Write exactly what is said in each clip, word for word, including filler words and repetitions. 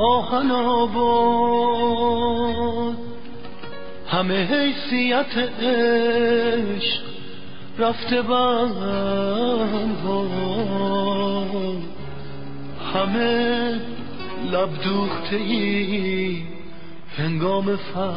آهن آباد، همه حیثیت عشق رفته بنوان، همه لب دوخته ای هنگام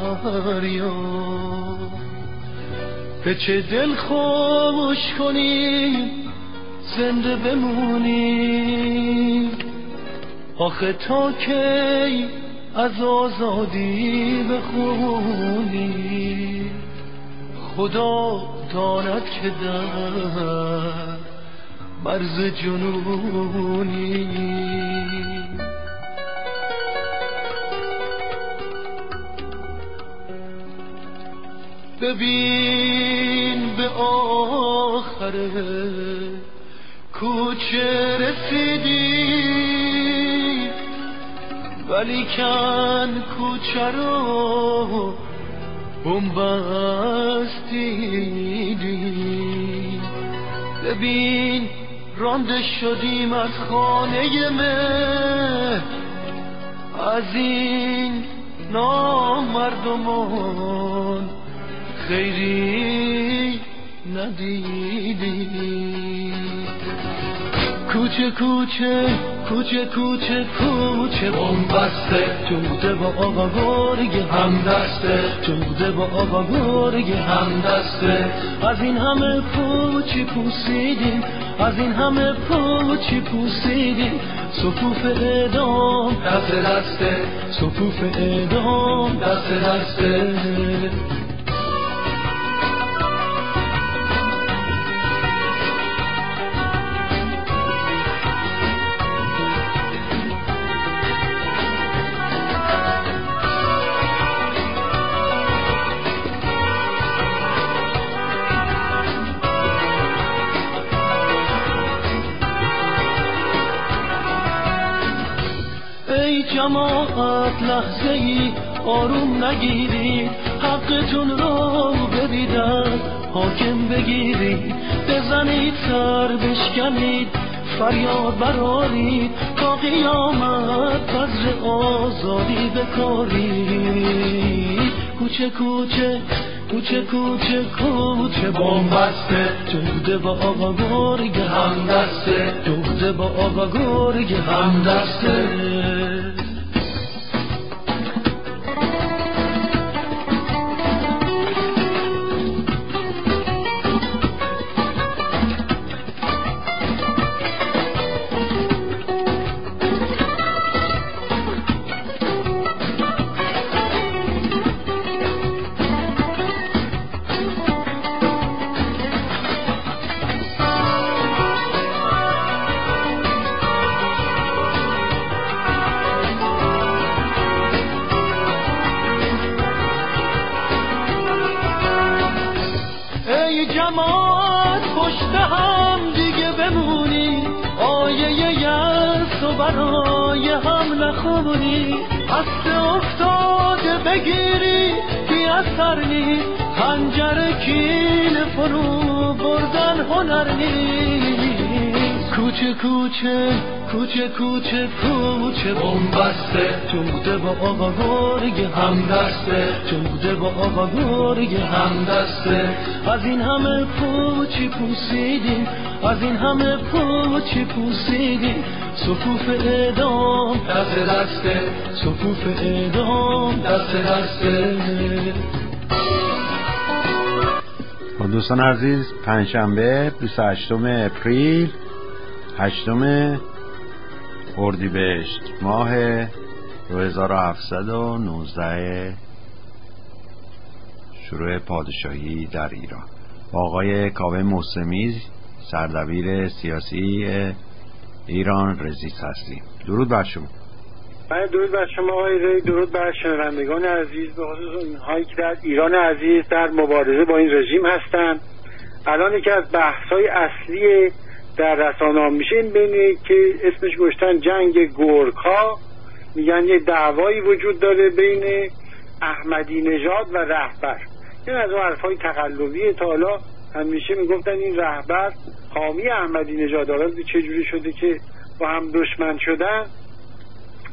فریاد. به چه دل خوش کنیم زنده بمونیم، آخه تا کی از آزادی بخونیم. خدا داند که در مرز جنونی. ببین به آخر کوچه رسیدی، ولی کن کوچه رو بنبست دیدی. ببین رانده شدیم از خانه مه، از این نامردمان خیری ندیدی. کوچه کوچه کوچه کوچه کوچه بنبسته، جوده با آقا گرگ همدسته، جوده با آقا گرگ همدسته. از این همه پوچی پوسیدیم، از این همه پوچی پوسیدیم، صفوف اعدام دست دسته، صفوف اعدام دست دسته. جماعت لحظه ای آروم نگیرید، حقتون رو بدیدن حاکم بگیرید. بزنید سر بشکنید فریاد برارید، تا قیامت بذر آزادی بکارید. کوچه کوچه کوچه کوچه کوچه بنبسته، جوده با آقا گرگ همدسته، جوده با آقا گرگ همدسته. جماعت پشت هم دیگه بمونی، آیه یأس و برای هم نخونی. هست افتاده بگیری بی اثر نی، خنجر کین فرو بردن هنر نی. کوچه کوچه کوچه کوچه کوچه بنبسته، جوده با آقا گرگ همدسته، جوده با آقا گرگ همدسته. از این همه پوچی پوسیدیم، از این همه پوچی پوسیدیم، صفوف اعدام دست دسته، صفوف اعدام دست دسته. دوستان عزیز، پنجشنبه بیست و هشتم اپریل، هشتم اردیبهشت ماه دو هزار و هفتصد و نوزده شروع پادشاهی در ایران، با آقای کاوه محسمی سردبیر سیاسی ایران رزیست هستیم. درود بر شما. من درود بر شما آقای ری، درود بر شنوندگان عزیز، به خصوص اونهایی که در ایران عزیز در مبارزه با این رژیم هستند. الان یکی از بحث‌های اصلی در رسانه‌ها میشه این بینه که اسمش گذاشتن جنگ گورکا. میگن یه دعوایی وجود داره بین احمدی نژاد و رهبر. این از اون حرفای تقلبیه. تا حالا همیشه میگفتن این رهبر حامی احمدی نژاد، حالا چه جوری شده که با هم دشمن شدن.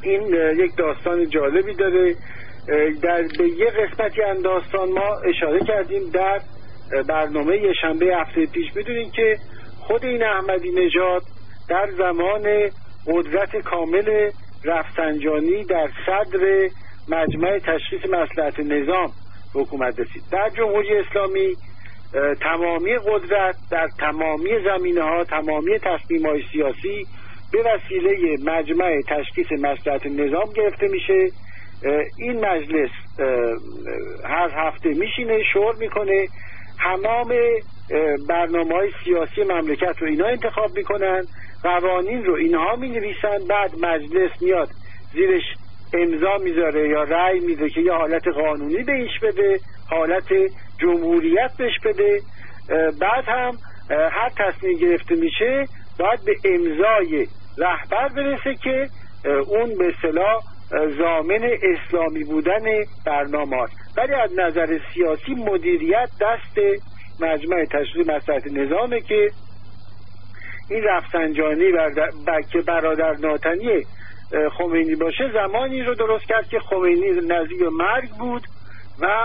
این یک داستان جالبی داره. در به یه قسمتی از داستان ما اشاره کردیم در برنامه یه شنبه هفته پیش. میدونین که خود این احمدی نژاد در زمان قدرت کامل رفسنجانی در صدر مجمع تشخیص مصلحت نظام حکومت رسید. در جمهوری اسلامی تمامی قدرت در تمامی زمینه‌ها، تمامی تصمیم‌های سیاسی به وسیله مجمع تشخیص مصلحت نظام گرفته میشه. این مجلس هر هفته میشینه، شورای میکنه، تمام برنامه‌های سیاسی مملکت رو اینا انتخاب میکنن، قوانین رو اینها مینویسن، بعد مجلس میاد زیرش امضا میذاره یا رأی میده که یه حالت قانونی بهش بده، حالت جمهوریت بهش بده. بعد هم هر تصمیم گرفته میشه باید به امضای رهبر برسه که اون به اصطلاح ضامن اسلامی بودن برنامه هاست. ولی از نظر سیاسی مدیریت دست مجمع تشخیص مصلحت نظامه که این رفسنجانی بر... که برادر ناتنی خمینی باشه زمانی رو درست کرد که خمینی نزدیک مرگ بود و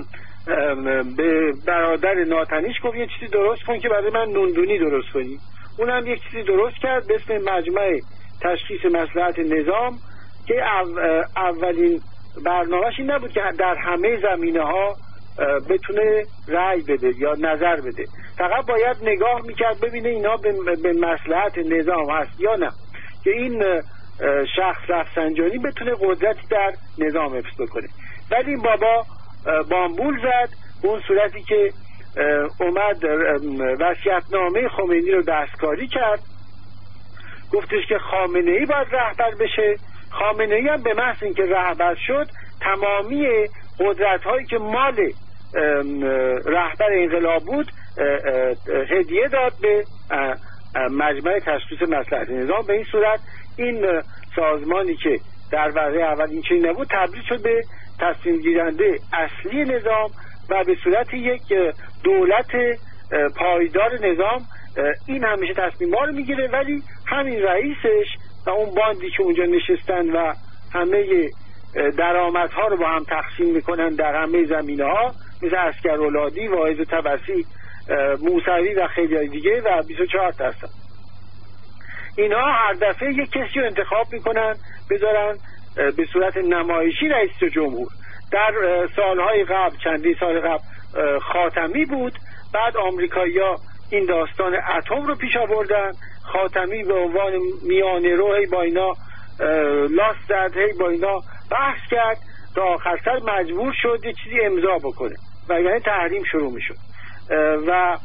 به برادر ناتنیش گفت یه چیزی درست کن که برای من نوندونی درست کنی. اونم یک چیزی درست کرد به اسم مجمع تشخیص مصلحت نظام که اولین برنامه‌اش این نبود که در همه زمینه‌ها بتونه رأی بده یا نظر بده، فقط باید نگاه میکرد ببینه اینا به مصلحت نظام هست یا نه، که این شخص رفسنجانی بتونه قدرتی در نظام حفظ کنه. ولی این بابا بامبول زد، اون صورتی که اومد وصیت‌نامه خمینی رو دستکاری کرد، گفتش که خامنه‌ای باید رهبر بشه. خامنه‌ای هم به محض اینکه رهبر شد تمامی قدرت‌هایی که مال رهبر انقلاب بود هدیه داد به مجمع تشخیص مصلحت نظام. به این صورت این سازمانی که در واقع اول این چنین نبود تبدیل شد به تصمیم گیرنده اصلی نظام و به صورت یک دولت پایدار نظام این همیشه تصمیم‌ها رو میگیره، ولی همین رئیسش و اون باندی که اونجا نشستن و همه درآمدها رو با هم تقسیم میکنن در همه زمینه‌ها، مثل عسکرولادی، واعظ طبسی، موسوی و خیلی دیگه و بیست و چهار تا هستن. اینها هر دفعه یک کسی رو انتخاب میکنن بذارن به صورت نمایشی رئیس جمهور. در سالهای قبل، چندی سال قبل خاتمی بود، بعد آمریکایی‌ها این داستان اتم رو پیش آوردن، خاتمی به عنوان میانه رو هی با اینا لاس زد، هی با اینا بحث کرد تا آخر سر مجبور شد یه چیزی امضا بکنه و یعنی تحریم شروع میشد. و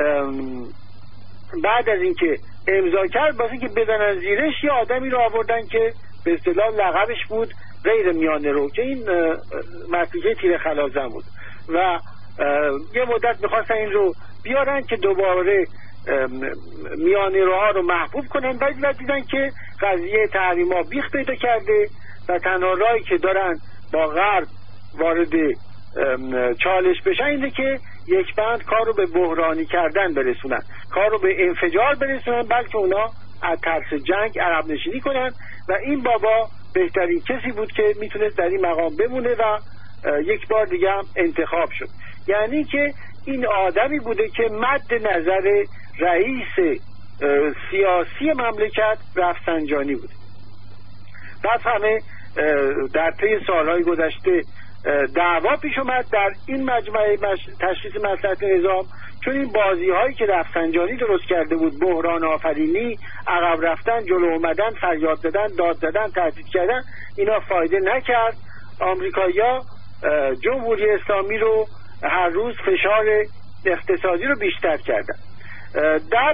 بعد از اینکه امضا کرد واسه اینکه بزنن زیرش یه آدمی رو آوردن که به اصطلاح لقبش بود غیر میانه رو، که این مفیزه تیر خلازم بود و یه مدت میخواستن این رو بیارن که دوباره میانه روها رو محبوب کنن، ولی دیدن که قضیه تحریم ها بیخ پیدا کرده و تنها راهی که دارن با غرب وارد چالش بشن اینه که یک بند کار رو به بحرانی کردن برسونن، کار رو به انفجار برسونن، بلکه اونا از ترس جنگ عقب نشینی کنن. و این بابا بهترین کسی بود که میتونست در این مقام بمونه و یک بار دیگه هم انتخاب شد. یعنی که این آدمی بوده که مد نظر رئیس سیاسی مملکت رفسنجانی بود. بعد همه در طی سالهای گذشته دعوا پیش اومد در این مجمع تشخیص مصلحت نظام، چون این بازی هایی که رفسنجانی درست کرده بود، بحران آفرینی، عقب رفتن، جلو اومدن، فریاد زدن، داد زدن، تهدید کردن، اینا فایده نکرد. آمریکایی‌ها جمهوری اسلامی رو هر روز فشار اقتصادی رو بیشتر کردن. در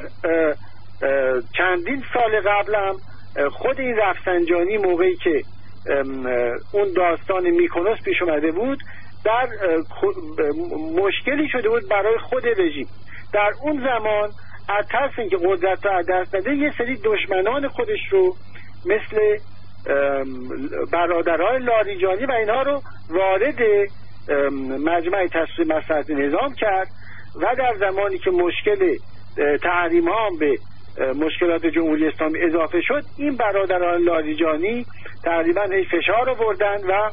چندین سال قبل هم خود این رفسنجانی موقعی که اون داستان میکنوس پیش اومده بود در مشکلی شده بود برای خود رژیم. در اون زمان از ترس اینکه قدرت رو از دست نده یه سری دشمنان خودش رو مثل برادرای لاریجانی و اینها رو وارد مجمع تشخیص مصلحت نظام کرد و در زمانی که مشکل تحریم ها به مشکلات جمهوری اسلامی اضافه شد این برادران لاریجانی تقریبا هی فشار آوردن و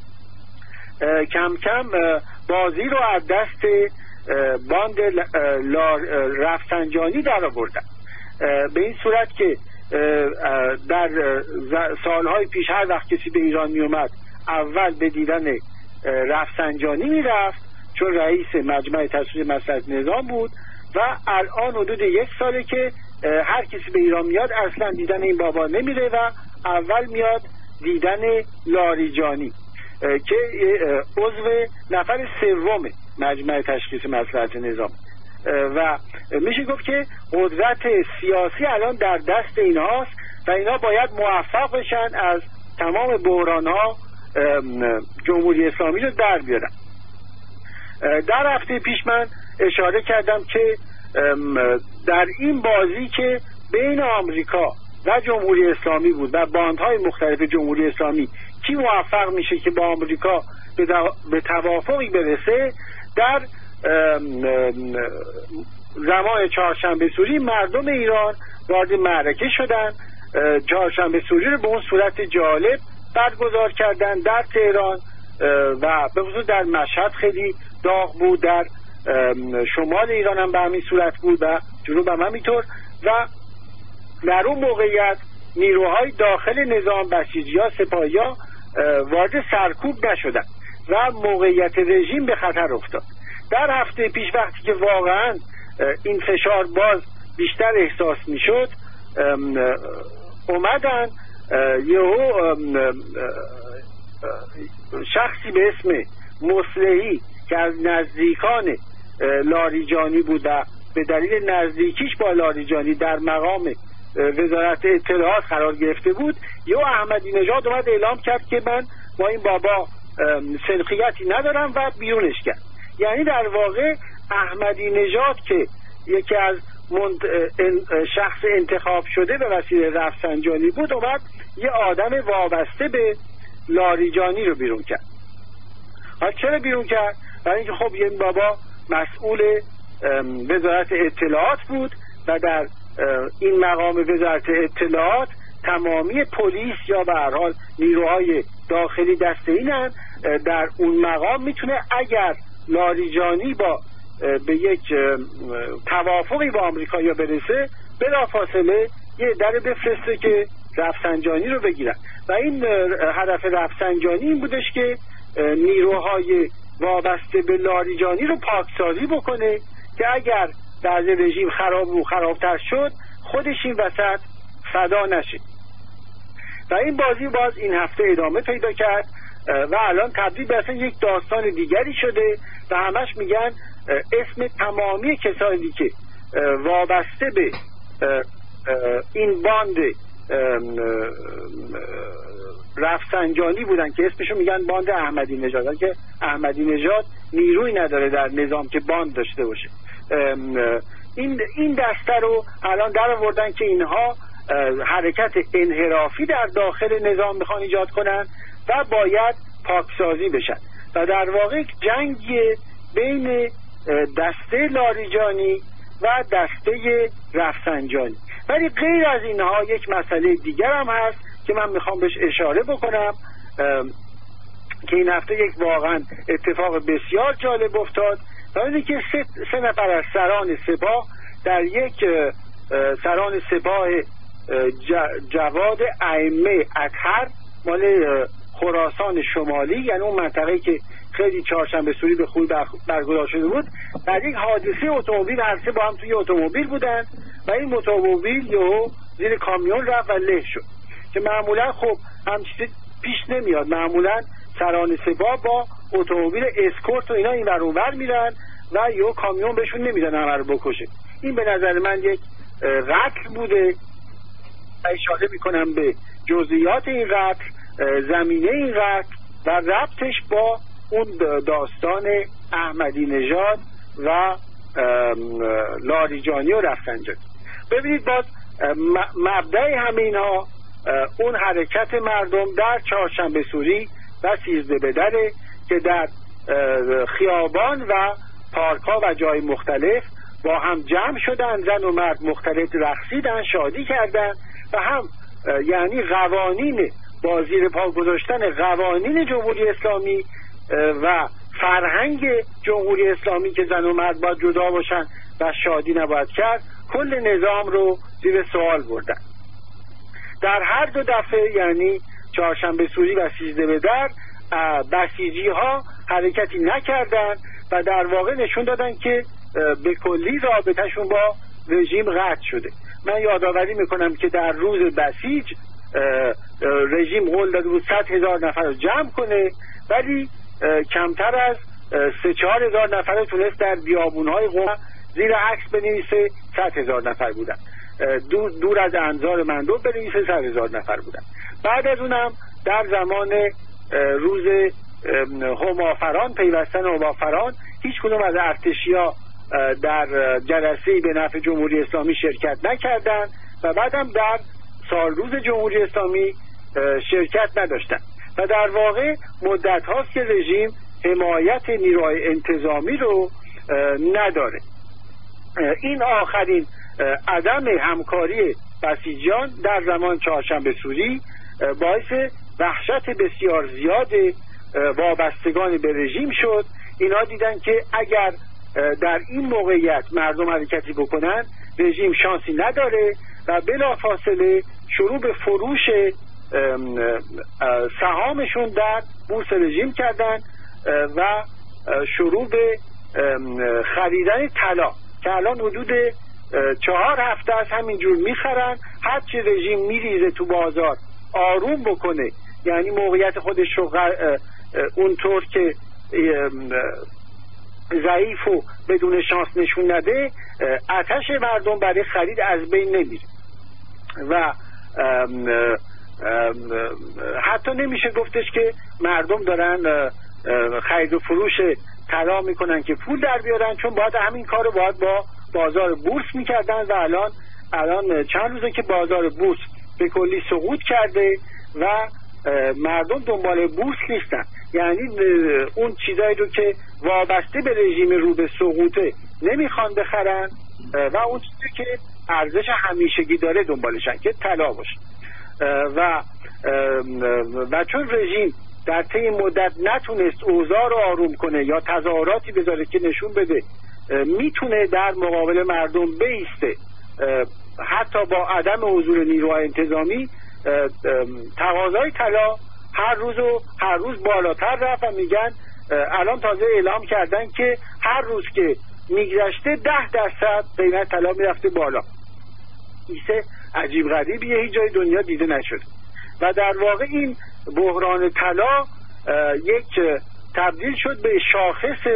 کم کم بازی رو از دست باند رفسنجانی در آوردن، به این صورت که در سالهای پیش هر وقت کسی به ایران می اومد اول به دیدن رفسنجانی می رفت چون رئیس مجمع تصویب مصلحت نظام بود و الان حدود یک ساله که هر کسی به ایران میاد اصلا دیدن این بابا نمیره و اول میاد دیدن لاریجانی که عضو نفر سوم مجمع تشخیص مصلحت نظام و میشه گفت که قدرت سیاسی الان در دست اینهاست و اینا باید موفق بشن از تمام بحران‌ها جمهوری اسلامی رو در بیارن. در هفته پیش من اشاره کردم که در این بازی که بین آمریکا و جمهوری اسلامی بود و باندهای مختلف جمهوری اسلامی کی موفق میشه که با آمریکا به توافقی برسه، در زمان چهارشنبه سوری مردم ایران وارد معرکه شدن. چهارشنبه سوری رو به اون صورت جالب برگزار کردن در تهران و به خصوص در مشهد خیلی داغ بود، در شمال ایران هم به همین صورت بود و جنوب هم همینطور و در اون موقعیت نیروهای داخل نظام، بسیجی‌ها، سپاهی‌ها وارد سرکوب نشدن و موقعیت رژیم به خطر افتاد. در هفته پیش وقتی که واقعا این فشار باز بیشتر احساس میشد، اومدن یهو شخصی به اسم مصلحی که از نزدیکان لاریجانی بود و به دلیل نزدیکیش با لاریجانی در مقام وزارت اطلاعات قرار گرفته بود، یهو احمدی نژاد اومد اعلام کرد که من با این بابا سنخیتی ندارم و بیرونش کرد. یعنی در واقع احمدی نژاد که یکی از شخص انتخاب شده به وسیله رفسنجانی بود، اومد یه آدم وابسته به لاریجانی رو بیرون کرد. حالا چرا بیرون کرد؟ برای اینکه خب این بابا مسئول وزارت اطلاعات بود و در این مقام وزارت اطلاعات تمامی پلیس یا به هر حال نیروهای داخلی دست اینن. در اون مقام میتونه اگر لاریجانی با به یک توافقی با آمریکایی‌ها برسه بلافاصله یه در بفرسته که رفسنجانی رو بگیرن و این هدف رفسنجانی این بودش که نیروهای وابسته به لاریجانی رو پاکسازی بکنه که اگر در رژیم خراب و خرابتر شد خودش این وسط فدا نشه. و این بازی باز این هفته ادامه پیدا کرد و الان تبدیل به اصلا یک داستان دیگری شده و همش میگن اسم تمامی کسانی که وابسته به این باند رفسنجانی بودن که اسمشون میگن باند احمدی نژاد، که احمدی نژاد نیروی نداره در نظام که باند داشته باشه. این این دسته رو الان در آوردن که اینها حرکت انحرافی در داخل نظام میخوان ایجاد کنن و باید پاکسازی بشن و در واقع جنگی بین دسته لاریجانی و دسته رفسنجانی. ولی غیر از اینها یک مسئله دیگر هم هست که من میخوام بهش اشاره بکنم که این هفته یک واقعا اتفاق بسیار جالب افتاد و اینه که سه, سه نفر از سران سپاه در یک سران سپاه جواد ائمه اطهر مال خراسان شمالی، یعنی اون منطقه که خیلی چهارشنبه سوری به خوبی برگزار شده بود، در یک حادثه اتومبیل هر سه با هم توی اتومبیل بودن و این اتومبیل یهو زیر کامیون رفت و له شد که معمولا خب همچین پیش نمیاد. معمولا سران سپاه با اتومبیل اسکورت و اینا این ور اون ور میرن و یهو کامیون بهشون نمیدن همه رو بکشه. این به نظر من یک قتل بوده. اشاره میکنم به جزئیات این قتل، زمینه این قتل و ربطش با اون داستان احمدی نژاد و لاریجانی و رفسنجانی. ببینید باز مبدأ همه اینها اون حرکت مردم در چهارشنبه سوری و سیزده بدره که در خیابان و پارک‌ها و جای مختلف با هم جمع شدن، زن و مرد مختلف رقصیدن، شادی کردن و هم یعنی قوانین با زیر پا گذاشتن قوانین جمهوری اسلامی و فرهنگ جمهوری اسلامی که زن و مرد باید جدا باشن و شادی نباید کرد، کل نظام رو زیر سوال بردن. در هر دو دفعه، یعنی چهارشنبه سوری و سیزده به در، بسیجی ها حرکتی نکردن و در واقع نشون دادن که به کلی رابطهشون با رژیم قطع شده. من یادآوری میکنم که در روز بسیج رژیم قول داده بود صد هزار نفر رو جمع کنه، ولی کمتر از سه چهار هزار نفر رو تونست در بیابونهای قم زیر عکس بنویسه صد هزار نفر بودن، دور, دور از انظار مندوب بنویسه صد هزار نفر بودن. بعد از اونم در زمان روز همافران، پیوستن همافران، هیچ کدوم از ارتشیا در جلسه‌ای به نفع جمهوری اسلامی شرکت نکردند و بعدم در سال روز جمهوری اسلامی شرکت نداشتن و در واقع مدت هاست که رژیم حمایت نیروهای انتظامی رو نداره. این آخرین عدم همکاری بسیجیان در زمان چهارشنبه سوری باعث وحشت بسیار زیاد وابستگان به رژیم شد. اینا دیدن که اگر در این موقعیت مردم حرکتی بکنن رژیم شانسی نداره و بلافاصله شروع به فروش سهامشون در بورس رژیم کردن و شروع به خریدن طلا که الان حدود چهار هفته از همینجور میخرن. هرچی رژیم میریزه تو بازار آروم بکنه، یعنی موقعیت خودش رو اونطور که ضعیف و بدون شانس نشون نده، آتش مردم برای خرید از بین نمیره و ام ام حتی نمیشه گفتش که مردم دارن خرید و فروش طلا میکنن که پول در بیارن، چون باید همین کارو باید با بازار بورس میکردن و الان الان چند روزه که بازار بورس به کلی سقوط کرده و مردم دنبال بورس نیستن. یعنی اون چیزایی رو که وابسته به رژیم رو به سقوطه نمیخوان بخرن و اون چیزی که ارزش همیشگی داره دنبالشن که طلا باشه و و چون رژیم در طی مدت نتونست اوضاع رو آروم کنه یا تظاهراتی بذاره که نشون بده میتونه در مقابل مردم بیسته، حتی با عدم حضور نیروهای انتظامی، تقاضای طلا هر روز و هر روز بالاتر رفت و میگن الان تازه اعلام کردن که هر روز که میگذشته ده درصد قیمت طلا میرفته بالا. ایسه عجیب غریبیه، هیچ جای دنیا دیده نشد و در واقع این بحران طلا یک تبدیل شد به شاخص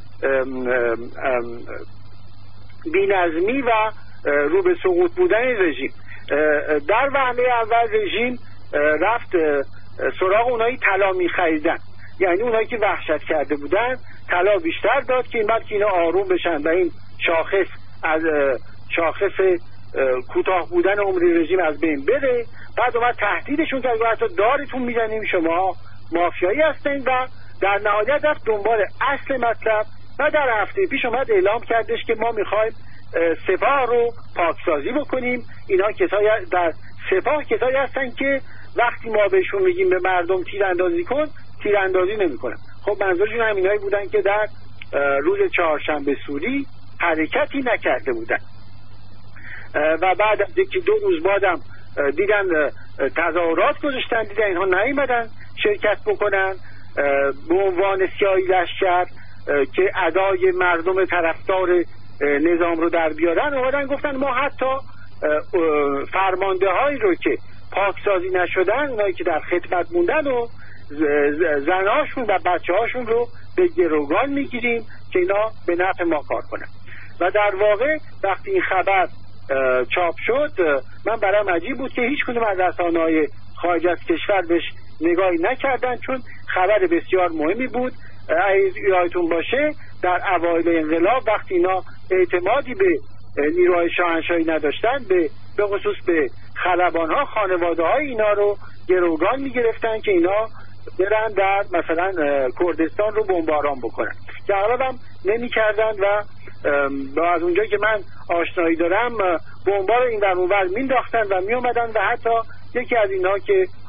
بی‌نظمی و رو به سقوط بودن رژیم. در وهله اول رژیم رفت سراغ اونایی طلا می‌خریدن، یعنی اونایی که وحشت کرده بودن طلا بیشتر داد که این بعد که اینا آروم بشن و این شاخص از شاخص کوتاه بودن عمر رژیم از بین بره. بعد اومد تهدیدشون کرد که حتی دارتون میزنیم، شما مافیایی هستین و در نهایت رفت دنبال اصل مطلب و در هفته پیش اومد اعلام کردش که ما میخوایم سپاه رو پاکسازی بکنیم. اینا کسایی در سپاه کسایی هستن که وقتی ما بهشون میگیم به مردم تیراندازی کن تیراندازی نمیکنن. خب منظورشون همینایی بودن که در روز چهارشنبه سوری حرکتی نکرده بودن و بعد از یکی دو روز بعدم دیدن تظاهرات گذاشتن، دیدن اینها نیومدن شرکت بکنن به عنوان سیاهی لشکر که ادای مردم طرفدار نظام رو در بیارن. اومدن گفتن ما حتی فرمانده هایی رو که پاکسازی نشدن، اونایی که در خدمت موندن و زناشون و بچه هاشون رو به گروگان میگیریم که اینا به نفع ما کار کنن. و در واقع وقتی این خبر چاپ شد من برام عجیب بود که هیچ کدوم از رسانه‌های خارج از کشور بهش نگاهی نکردن، چون خبر بسیار مهمی بود. یادتون باشه در اوایل انقلاب وقتی اینا اعتمادی به نیروهای شاهنشاهی نداشتن، به به خصوص به خلبان‌ها، خانواده‌های اینا رو گروگان می‌گرفتن که اینا برن در مثلا کردستان رو بمباران بکنن که اغلبم نمی‌کردن و از اونجایی که من آشنایی دارم بمبار این ور اون ور مینداختن و میومدن و حتی یکی از اینا که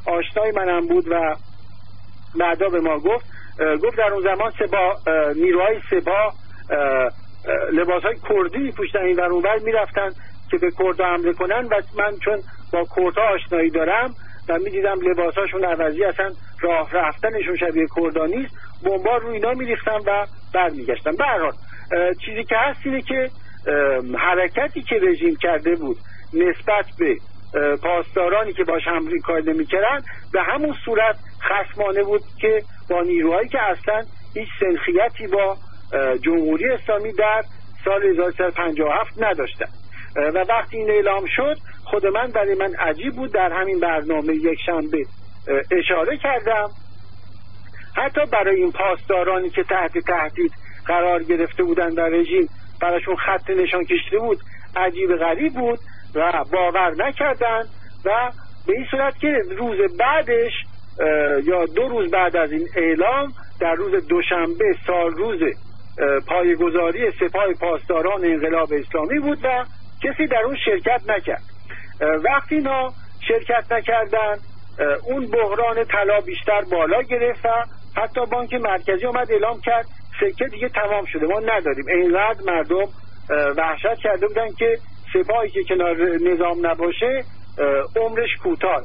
آشنای منم بود و بعدا به ما گفت گفت در اون زمان سپاه نیروهای سپاه لباسهای کردی می‌پوشیدن این ور اون ور میرفتن که به کردها حمله کنن و من چون با کردها آشنایی دارم و میدیدم لباساشون عوضی، اصلا راه رفتنشون شبیه کردها نیست، بمبار رو اینا میریختم و برمیگشتم. به هر حال چیزی که هست اینه که حرکتی که رژیم کرده بود نسبت به پاسدارانی که باش همکاری نمی‌کردن به همون صورت خصمانه بود که با نیروهایی که اصلا هیچ سنخیتی با جمهوری اسلامی در سال هزار و سیصد و پنجاه و هفت نداشتن. و وقتی این اعلام شد خود من برای من عجیب بود، در همین برنامه یک شنبه اشاره کردم حتی برای این پاسدارانی که تحت تهدید قرار گرفته بودن در رژیم براشون خط نشان کشیده بود عجیب غریب بود و باور نکردن و به این صورت که روز بعدش یا دو روز بعد از این اعلام در روز دوشنبه سال روز پایه‌گذاری سپاه پاسداران انقلاب اسلامی بود و کسی در اون شرکت نکرد. وقتی اینا شرکت نکردن اون بحران طلا بیشتر بالا گرفت و حتی بانک مرکزی اومد اعلام کرد سکه دیگه تمام شده، ما نداریم. اینقدر مردم وحشت کرده بودن که سپاهی که کنار نظام نباشه عمرش کوتاه.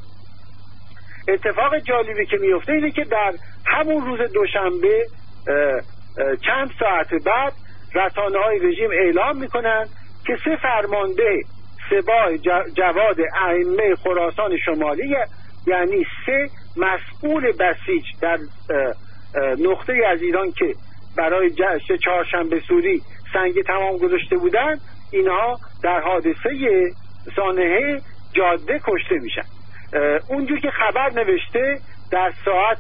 اتفاق جالبی که میفته اینه که در همون روز دوشنبه چند ساعت بعد رسانه‌های رژیم اعلام میکنن که سه فرمانده سپاه جواد ائمه خراسان شمالی، یعنی سه مسئول بسیج در نقطه از ایران که برای جشن چهارشنبه سوری سنگ تمام گذاشته بودن، اینها در حادثه سانحه جاده کشته میشن. اونجور که خبر نوشته در ساعت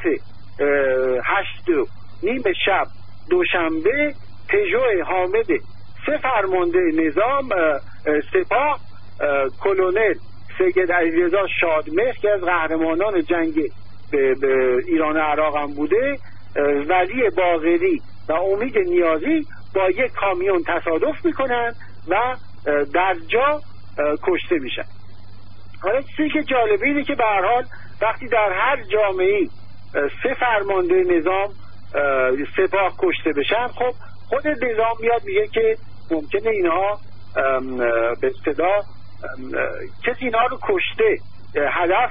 هشت و نیم شب دوشنبه پژو حامد سه فرمانده نظام سپاه کلونل سید علیرضا شادمهر که از قهرمانان جنگ به, به ایران و عراق هم بوده، ولی باقری و امید نیازی با یک کامیون تصادف میکنن و در جا کشته میشن. حالا چیزی که جالبه اینه که به هر حال وقتی در هر جامعه‌ای سه فرمانده نظام سپاه کشته بشن، خب خود نظام میاد میگه که ممکنه اینها به اصطلاح کسی اینها رو کشته، هدف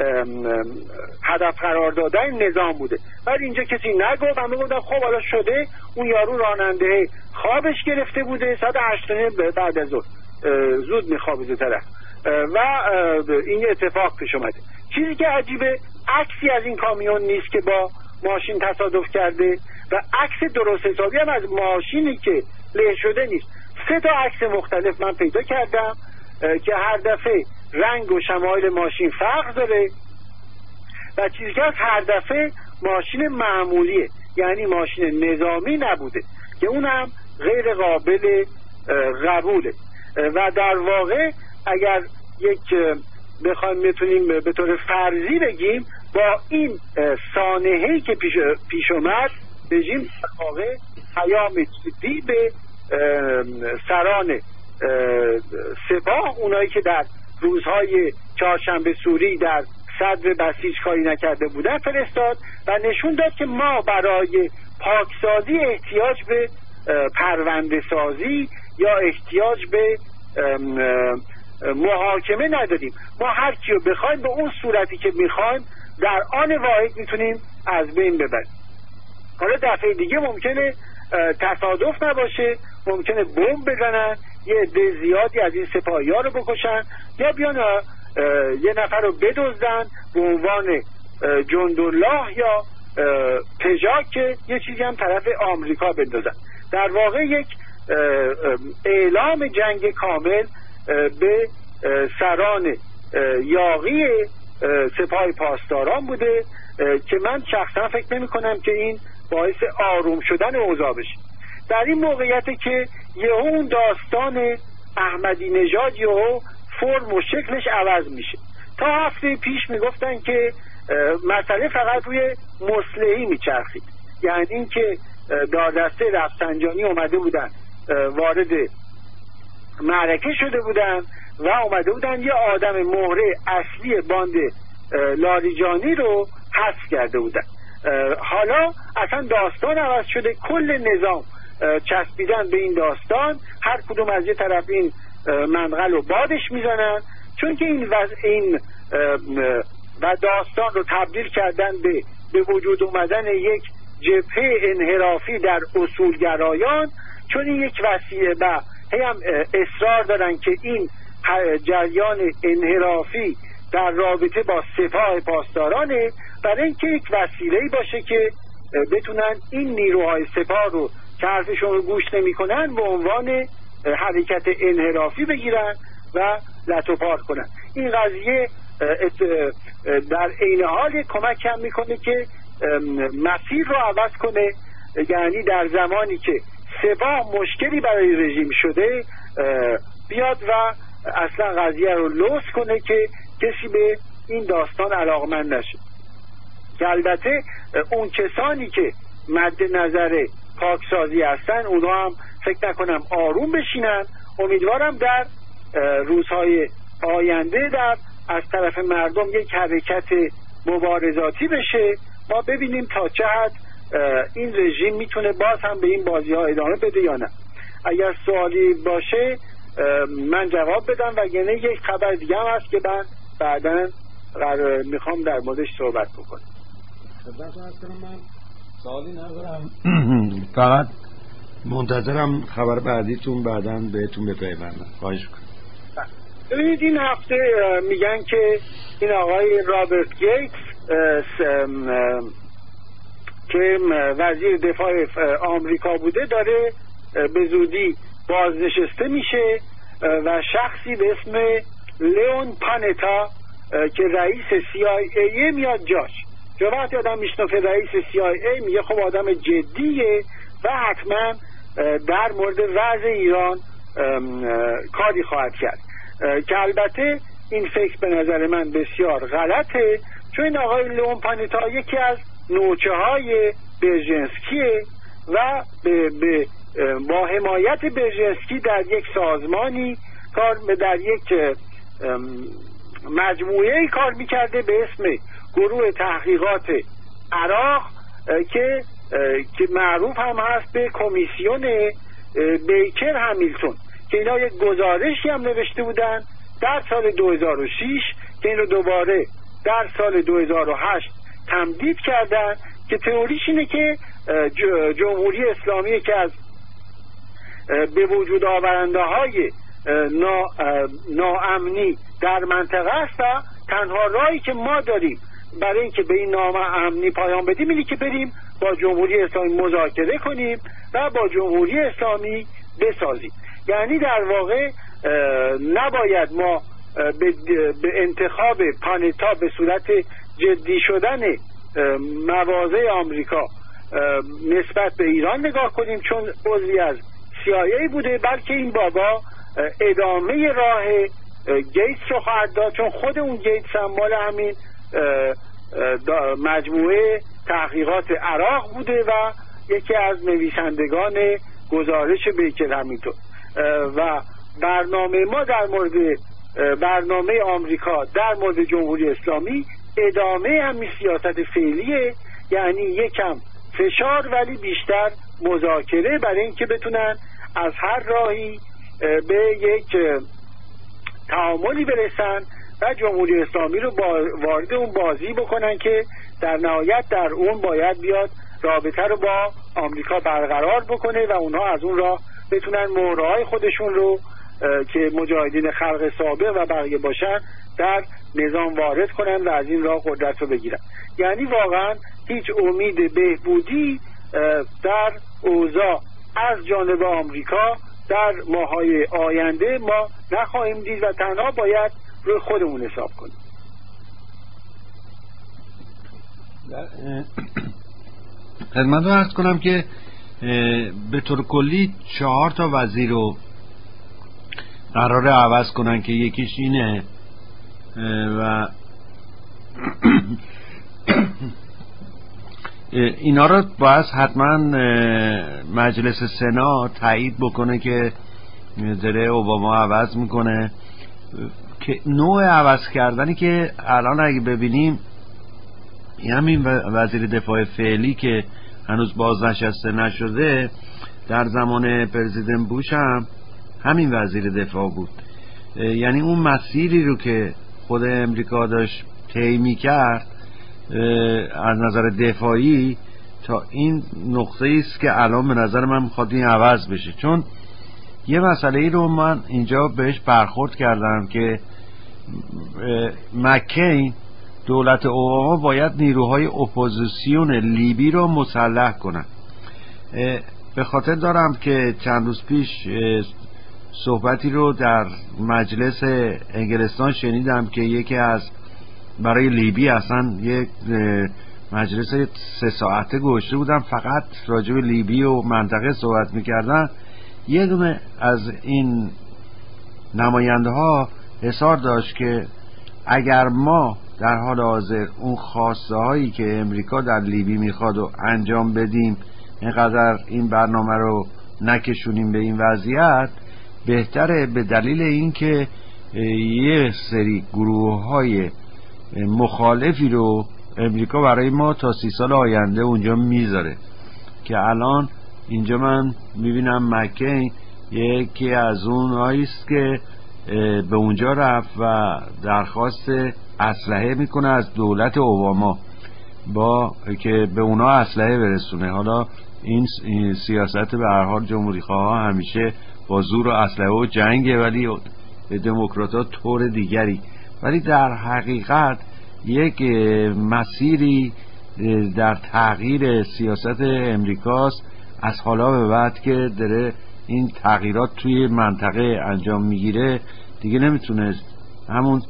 هدف قرار دادن نظام بوده. ولی اینجا کسی نگفت، همه گفتن خب حالا شده، اون یارو راننده خوابش گرفته بوده ساعت هشت بعد از ظهر زود میخوابه طرف و این اتفاق پیش اومده. چیزی که عجیبه عکسی از این کامیون نیست که با ماشین تصادف کرده و عکس درست حسابی هم از ماشینی که له شده نیست. سه تا عکس مختلف من پیدا کردم که هر دفعه رنگ و شمایل ماشین فرق داره و چیزی که از هر دفعه ماشین معمولیه، یعنی ماشین نظامی نبوده که اونم غیر قابل قبوله. و در واقع اگر یک بخوایم میتونیم به طور فرضی بگیم با این سانحه‌ای که پیش, پیش اومد رژیم در واقع پیام جدی به سران سپاه، اونایی که در روزهای چهارشنبه سوری در صدر بسیج کاری نکرده بودن فرستاد و نشون داد که ما برای پاکسازی احتیاج به پرونده سازی یا احتیاج به محاکمه نداریم. ما هر کیو بخوایم به اون صورتی که میخوایم در آن واحد میتونیم از بین ببریم. حالا دفعه دیگه ممکنه تصادف نباشه، ممکنه بمب بزنن، یه عده زیادی از این سپاهی‌ها رو بکشن یا بیان یه نفر رو بدزدن به عنوان جندالله یا پژاک که یه چیزی هم طرف آمریکا بندازن. در واقع یک اعلام جنگ کامل به سران یاغی سپاه پاسداران بوده که من شخصا فکر نمی کنم که این باعث آروم شدن اوضاع بشه. در این موقعیت که یه اون داستان احمدی نژاد یهو فرم و شکلش عوض میشه. تا هفته پیش میگفتن که مسئله فقط روی مصلحی میچرخید، یعنی این که داردسته رفسنجانی اومده بودن وارد معرکه شده بودن و اومده بودن یه آدم مهره اصلی باند لاریجانی رو حذف کرده بودن. حالا اصلا داستان عوض شده، کل نظام چسبیدن به این داستان، هر کدوم از یه طرف این منقل رو بادش میزنن، چون که این وز... این و داستان رو تبدیل کردن به به وجود اومدن یک جبهه انحرافی در اصولگرایان، چون این یک وسیله و هم اصرار دارن که این جریان انحرافی در رابطه با سپاه پاسدارانه، برای اینکه یک وسیله‌ای باشه که بتونن این نیروهای سپاه رو که حرفشون رو گوش نمی‌کنن به عنوان حرکت انحرافی بگیرن و لت و پار کنن. این قضیه در عین حال کمک هم میکنه که مسیر رو عوض کنه، یعنی در زمانی که سپاه مشکلی برای رژیم شده بیاد و اصلا قضیه رو لوس کنه که کسی به این داستان علاقمند نشه. که البته اون کسانی که مد نظر پاکسازی هستن اونها هم فکر نکنم آروم بشینن. امیدوارم در روزهای آینده در از طرف مردم یک حرکت مبارزاتی بشه، ما ببینیم تا چه حد این رژیم میتونه باز هم به این بازی ها ادامه بده یا نه. اگر سوالی باشه من جواب بدم، وگرنه یک خبر دیگه هم هست که من بعداً میخوام در موردش صحبت بکنم. من سوالی ندارم، فقط منتظرم خبر بعدیتون بعداً بهتون بپیوندم. خواهش میکنم. ببینید این هفته میگن که این آقای رابرت گیتس که وزیر دفاع آمریکا بوده داره به زودی بازنشسته میشه و شخصی به اسم لیون پانتا که رئیس سی آی ای میاد جاش. چون وقتی آدم میشنفه رئیس سی آی ای میگه خب آدم جدیه و حتما در مورد وضع ایران کاری خواهد کرد، که البته این فکر به نظر من بسیار غلطه، چون این آقای لیون پانتا یکی از نوچه های برژنسکیه و به, به با حمایت برژنسکی در یک سازمانی کار در یک مجموعه کار میکرده به اسم گروه تحقیقات عراق که که معروف هم هست به کمیسیون بیکر همیلتون، که اینا یک گزارشی هم نوشته بودن در سال دو هزار و شش که این رو دوباره در سال دو هزار و هشت تمدید کردن، که تئوریش اینه که جمهوری اسلامی که از به وجود آورنده های نا، ناامنی در منطقه است و تنها راهی که ما داریم برای اینکه به این ناامنی پایان بدیم اینه که بریم با جمهوری اسلامی مذاکره کنیم و با جمهوری اسلامی بسازیم. یعنی در واقع نباید ما به انتخاب پانتا به صورت جدی شدن مواضع آمریکا نسبت به ایران نگاه کنیم چون عضوی از سی آی ای بوده، بلکه این بابا ادامه راه گیتس رو خواهد داد، چون خود اون گیتس هم مال همین مجموعه تحقیقات عراق بوده و یکی از نویسندگان گزارش بیکر همیلتون. و برنامه ما در مورد برنامه آمریکا در مورد جمهوری اسلامی ادامه همین سیاست فعلیه، یعنی یکم فشار ولی بیشتر مذاکره برای اینکه بتونن از هر راهی به یک تعاملی برسن و جمهوری اسلامی رو وارد اون بازی بکنن که در نهایت در اون باید بیاد رابطه رو با آمریکا برقرار بکنه و اونها از اون راه بتونن مهره‌های خودشون رو که مجاهدین خلق سابق و بقیه باشن در نظام وارد کنن و از این راه قدرت رو بگیرن. یعنی واقعا هیچ امید بهبودی در اوضاع از جانب آمریکا در ماهای آینده ما نخواهیم دید و تنها باید روی خودمون حساب کنیم. خدمت رو عرض کنم که به طور کلی چهار تا وزیر رو قراره عوض کنن که یکیش اینه و اینا رو باید حتما مجلس سنا تایید بکنه که داره اوباما عوض میکنه، که که نوع عوض کردنی که الان اگه ببینیم همین وزیر دفاع فعلی که هنوز بازنشسته نشده در زمان پرزیدنت بوش هم همین وزیر دفاع بود. یعنی اون مسیری رو که خود امریکا داشت طی می‌کرد از نظر دفاعی تا این نقطه است که الان به نظر من میخواد این عوض بشه. چون یه مسئله ای رو من اینجا بهش برخورد کردم که مکین دولت اوباما باید نیروهای اپوزیسیون لیبی رو مسلح کنن. به خاطر دارم که چند روز پیش صحبتی رو در مجلس انگلستان شنیدم که یکی از برای لیبی اصلا یک مجلس سه ساعته گذاشته بودن فقط راجع به لیبی و منطقه صحبت میکردن. یه دونه از این نماینده ها اصرار داشت که اگر ما در حال حاضر اون خواسته هایی که امریکا در لیبی میخواد و انجام بدیم، اینقدر این برنامه رو نکشونیم به این وضعیت، بهتره به دلیل اینکه یه سری گروه های مخالفی رو امریکا برای ما تا سی سال آینده اونجا میذاره. که الان اینجا من میبینم مکین یکی از اون هاییست که به اونجا رفت و درخواست اسلحه میکنه از دولت اوباما با که به اونا اسلحه برسونه. حالا این, این سیاست به هر حال جمهوری خواه همیشه با زور و اسلحه و جنگه، ولی دموکرات ها طور دیگری. ولی در حقیقت یک مسیری در تغییر سیاست امریکاست از حالا به بعد که داره این تغییرات توی منطقه انجام میگیره. دیگه نمیتونه همون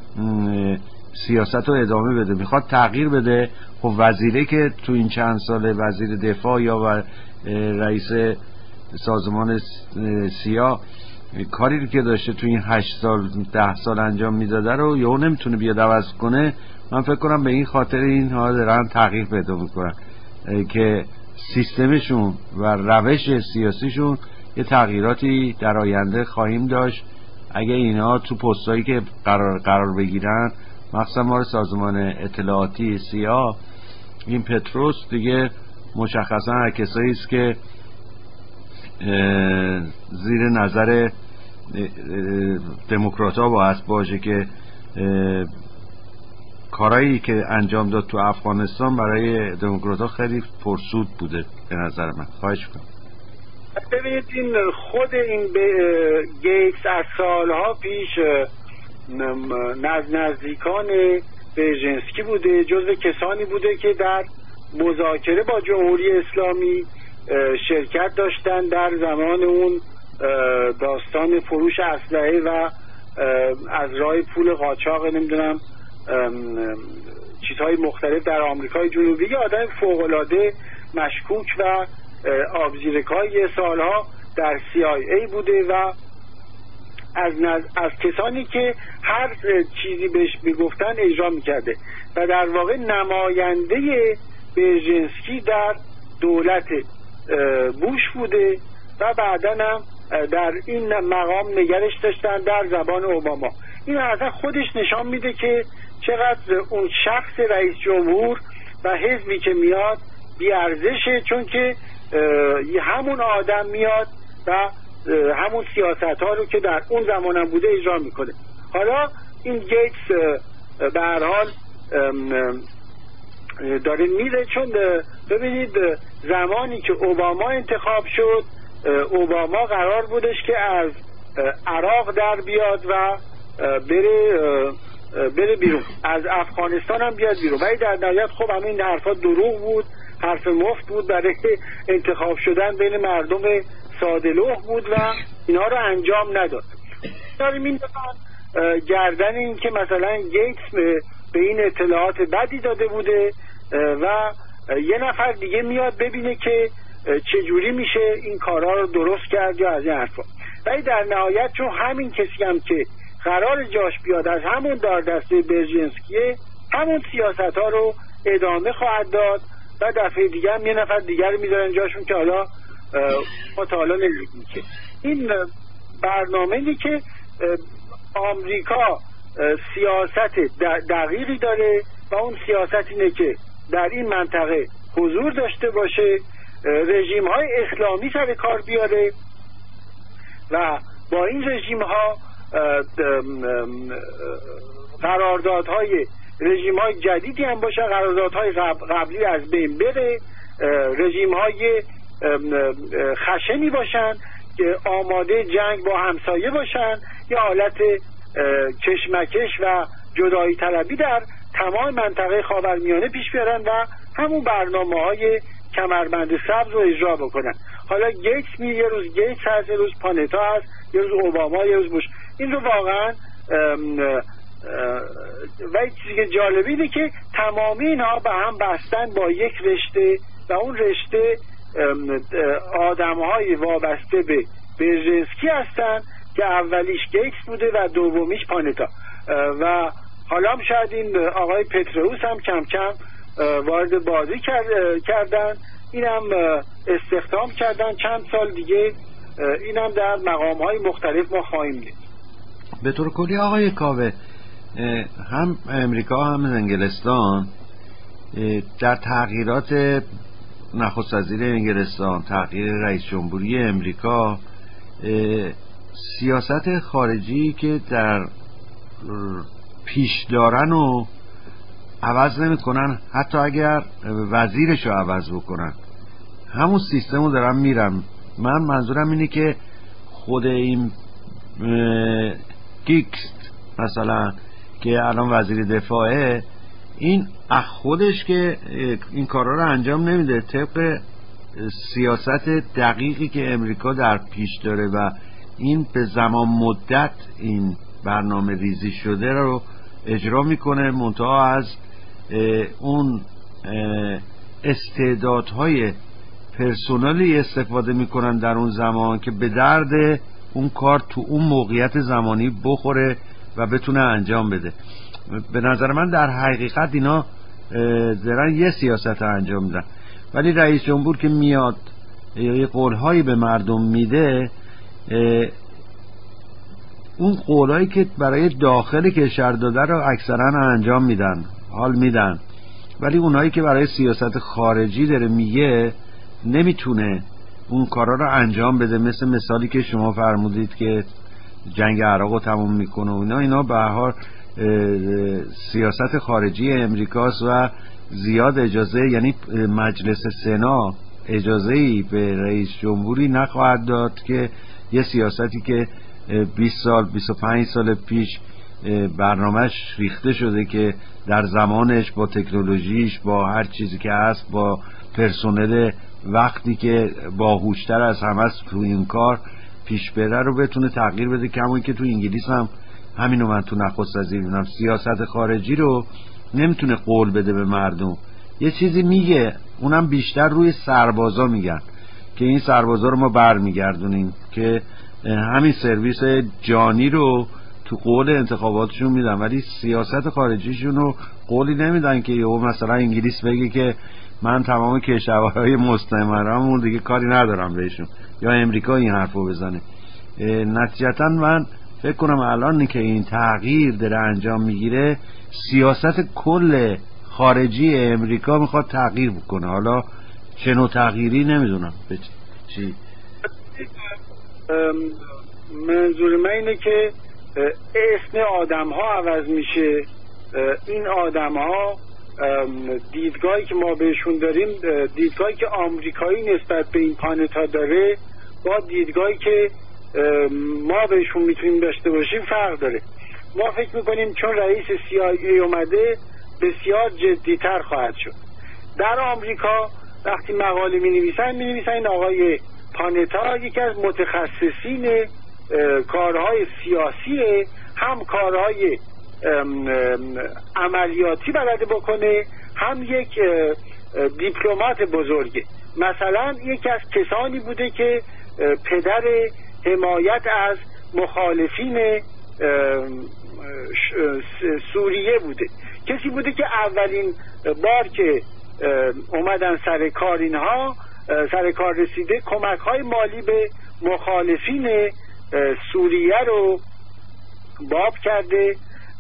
سیاست رو ادامه بده، میخواد تغییر بده. خب وزیره که تو این چند ساله وزیر دفاع یا رئیس سازمان سیا کاری رو که داشته تو این هشت سال ده سال انجام میداده رو یهو نمیتونه بیاد عوض کنه. من فکر کنم به این خاطر اینها دارن تغییر پیدا میکنن که سیستمشون و روش سیاسیشون یه تغییراتی در آینده خواهیم داشت اگه اینها تو پستایی که قرار قرار بگیرن، مخصوصا ما سازمان اطلاعاتی سیا. این پتروس دیگه مشخصا کسایی است که زیر نظر دموکرات‌ها باید باشه که کارایی که انجام داد تو افغانستان برای دموکرات‌ها خیلی پرسود بوده به نظر من. خواهش می‌کنم. ببینید این خود این گیتس از سالها پیش نز نزدیکان برژنسکی بوده، جزو کسانی بوده که در مذاکره با جمهوری اسلامی شرکت داشتن در زمان اون داستان فروش اسلحه و از راه پول قاچاق نمیدونم چیزهای مختلف در آمریکای جنوبی. یه آدم فوق‌العاده مشکوک و آبزیرکای سالها در سی آی ای بوده و از, نز... از کسانی که هر چیزی بهش میگفتن اجرا میکرده و در واقع نماینده برژنسکی در دولت بوش بوده و بعداً هم در این مقام نگرش داشتن در زبان اوباما. این اصلا خودش نشان میده که چقدر اون شخص رئیس جمهور و حزبی که میاد بیارزشه، چون که همون آدم میاد و همون سیاست ها رو که در اون زمان هم بوده اجرا میکنه. حالا این گیتس به هر حال داره میره، چون ببینید زمانی که اوباما انتخاب شد، اوباما قرار بودش که از عراق در بیاد و بره بره بیرون، از افغانستان هم بیاد بیرون، ولی در نهایت خب همه این حرفا دروغ بود، حرف مفت بود برای انتخاب شدن بین مردم ساده‌لوح بود و اینا رو انجام نداد. داریم این دفعه گردن این که مثلا گیتس به این اطلاعات بدی داده بوده و یه نفر دیگه میاد ببینه که چجوری میشه این کارها رو درست کرد یا از این حرفا. ولی در نهایت چون همین کسی هم که قرار جاش بیاد از همون دار دسته برژنسکیه، همون سیاست ها رو ادامه خواهد داد و دفعه دیگه هم یه نفر دیگر میذارن جاشون که حالا مطالعه نمیدونیم که این برنامه‌ای که آمریکا سیاست دقیقی داره و اون سیاست اینه که در این منطقه حضور داشته باشه، رژیم های اسلامی سر کار بیاره و با این رژیم ها قراردادهای رژیم های جدیدی هم باشه، قراردادهای قبلی از بین بره، رژیم های خشنی باشن که آماده جنگ با همسایه باشن، یه حالت کشمکش و جدایی طلبی در تمام منطقه خاورمیانه پیش بیارن و همون برنامه های کمربند سبز رو اجرا بکنن. حالا گیتس می یه روز گیتس هست، یه روز پانتا هست، یه روز اوباما، یه روز بوش. این رو واقعا و یک چیزی که جالبی اینه که تمامی اینها به هم بستن با یک رشته و اون رشته آدم‌های وابسته به برژنسکی هستن که اولیش گیتس بوده و دومیش پانتا و حالا هم شاید این آقای پتروس هم کم کم وارد بازی کردن، این هم استخدام کردن، چند سال دیگه این هم در مقام‌های مختلف ما خواهیم دید. به طور کلی آقای کاوه، هم امریکا هم انگلستان در تغییرات نخست وزیر انگلستان، تغییر رئیس جمهوری امریکا، سیاست خارجی که در پیش دارن و عوض نمی کنن، حتی اگر وزیرش رو عوض بکنن همون سیستم رو دارن میرن. من منظورم اینه که خود این گیکست مثلا که الان وزیر دفاعه، این خودش که این کارا رو انجام نمیده طبق سیاست دقیقی که امریکا در پیش داره و این به زمان مدت این برنامه ریزی شده رو اجرا میکنه، منتها از اون استعدادهای پرسونالی استفاده میکنن در اون زمان که به درد اون کار تو اون موقعیت زمانی بخوره و بتونه انجام بده. به نظر من در حقیقت اینا دارن یه سیاست انجام میدن، ولی رئیس جمهور که میاد یه قولهایی به مردم میده، اون قولهایی که برای داخل کشور داده رو اکثرا انجام میدن، حال میدن، ولی اونایی که برای سیاست خارجی داره میگه نمیتونه اون کارا رو انجام بده. مثل مثالی که شما فرمودید که جنگ عراق رو تموم میکنه و اینا اینا به هر حال سیاست خارجی امریکاست و زیاد اجازه، یعنی مجلس سنا اجازه‌ای به رئیس جمهوری نخواهد داد که یه سیاستی که بیست سال بیست و پنج سال پیش برنامهش ریخته شده که در زمانش با تکنولوژیش با هر چیزی که هست با پرسنل وقتی که باهوشتر از همه است تو این کار پیش بره رو بتونه تغییر بده. که همون که تو انگلیس هم همینو من تو نخست وزیر میدونم، سیاست خارجی رو نمیتونه قول بده به مردم، یه چیزی میگه، اونم بیشتر روی سربازا میگن که این سربازا رو ما برمیگردونیم، که همین سرویس جانی رو تو قول انتخاباتشون میدن ولی سیاست خارجیشون رو قولی نمیدن که یهو مثلا انگلیس بگه که من تمام کشورهای مستعمره‌مون دیگه کاری ندارم بهشون، یا امریکا این حرفو بزنه. نتیجتا من فکر کنم الان که این تغییر داره انجام میگیره، سیاست کل خارجی امریکا میخواد تغییر بکنه. حالا چه نوع تغییری نمیدونم چی. منظور من اینه که اسم آدم ها عوض میشه، این آدم ها دیدگاهی که ما بهشون داریم، دیدگاهی که آمریکایی نسبت به این پانتا داره با دیدگاهی که ما بهشون میتونیم داشته باشیم فرق داره. ما فکر میکنیم چون رئیس سی آی ای اومده بسیار جدیتر خواهد شد. در آمریکا وقتی مقاله می نویسن می نویسن این آقای پانتا یکی از متخصصین کارهای سیاسیه، هم کارهای عملیاتی بلده بکنه، هم یک دیپلمات بزرگه. مثلا یکی از کسانی بوده که پدر حمایت از مخالفین سوریه بوده، کسی بوده که اولین بار که اومدن سر کار اینها سر کار رسیده کمک های مالی به مخالفین سوریه رو باب کرده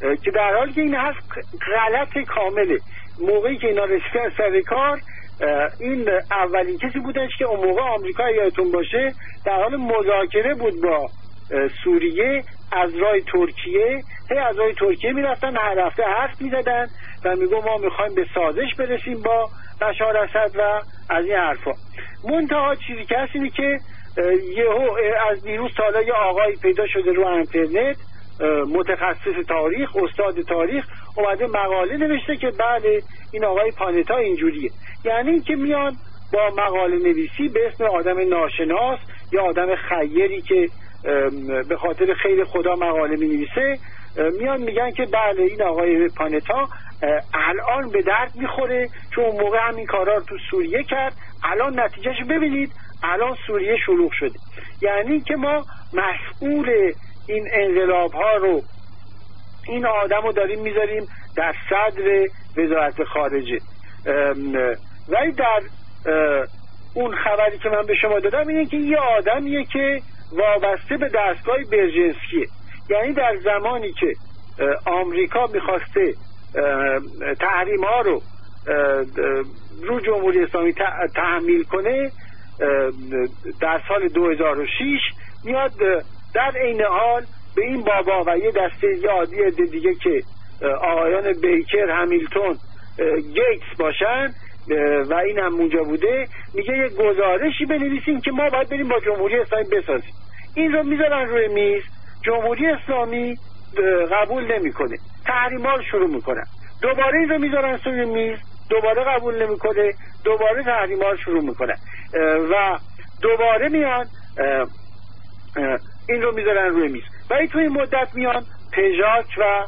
که در حالی که این هست غلط کامله. موقعی که اینا رسیدن سر کار، این اولین کسی بودش که اون موقع آمریکا یادتون باشه در حال مذاکره بود با سوریه از راه ترکیه. هی از راه ترکیه میرفتن، هر هفته حرف میزدن و میگو ما میخوایم به سازش برسیم با بشار اسد و از این حرفا. منتها چیزی که هست اینه که یهو از دیروز سالا یه آقایی پیدا شده رو اینترنت، متخصص تاریخ، استاد تاریخ، اومده مقاله نوشته که بله این آقای پانتا اینجوریه. یعنی که میان با مقاله نویسی به اسم آدم ناشناس یا آدم خیری که به خاطر خیر خدا مقاله می نویسه، میان میگن که بله این آقای پانتا الان به درد میخوره چون اون موقع همین کارا رو تو سوریه کرد، الان نتیجهش ببینید، الان سوریه شلوغ شده. یعنی که ما مسئول این انقلاب ها رو، این آدم رو داریم میذاریم در صدر وزارت خارجه. ولی در اون خبری که من به شما دادم اینه که یه آدمیه که وابسته به دستگاه برژنسکیه. یعنی در زمانی که آمریکا میخواسته تحریم ها رو رو جمهوری اسلامی تحمیل کنه در سال دو هزار و شش، میاد در عین حال به این بابا و یه دسته عادی دیگه که آقایان بیکر، همیلتون، گیتس باشن و این هم اونجا بوده، میگه یه گزارشی بنویسیم که ما باید بریم با جمهوری اسلامی بسازیم. این رو میذارن روی میز، جمهوری اسلامی قبول نمیکنه، تحریم‌ها رو شروع میکنن. دوباره این رو میذارن روی میز، دوباره قبول نمیکنه، دوباره تحریم‌ها رو شروع میکنن و دوباره میان این رو میذارن روی میز. ولی تو این مدت میان پژاک و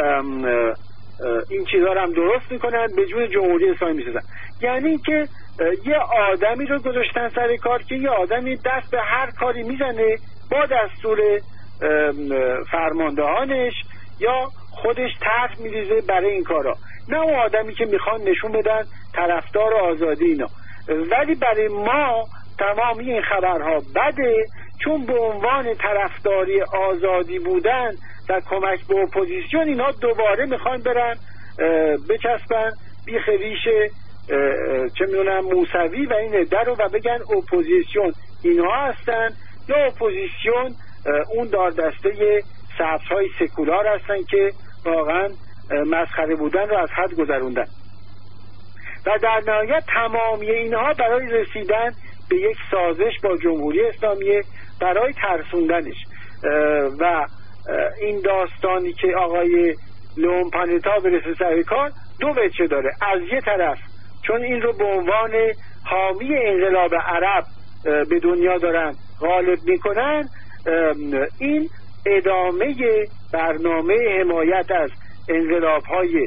این چیزها رو هم درست میکنن، به جون جمهوری اسلامی میسازن. یعنی که یه آدمی رو گذاشتن سر کار که یه آدمی دست به هر کاری میزنه با دستور فرماندهانش یا خودش طرح میریزه برای این کارا، نه اون آدمی که میخوان نشون بدن طرفدار آزادی اینا. ولی برای ما تمامی این خبرها بده، چون به عنوان طرفداری آزادی بودن و کمک به اپوزیسیون اینا دوباره میخوان برن بچسبن بیخ ریش چه میدونم موسوی و این عده رو و بگن اپوزیسیون اینها هستن یا اپوزیسیون اون دار دسته سبزهای سکولار هستن که واقعا مسخره بودن رو از حد گذروندن. و در نهایت تمامی اینها برای رسیدن به یک سازش با جمهوری اسلامی برای ترسوندنش. و این داستانی که آقای لئون پانتا برسه سر کار دو وجه داره. از یه طرف چون این رو به عنوان حامی انقلاب عرب به دنیا دارن غالب میکنن، این ادامه برنامه حمایت از انقلاب‌های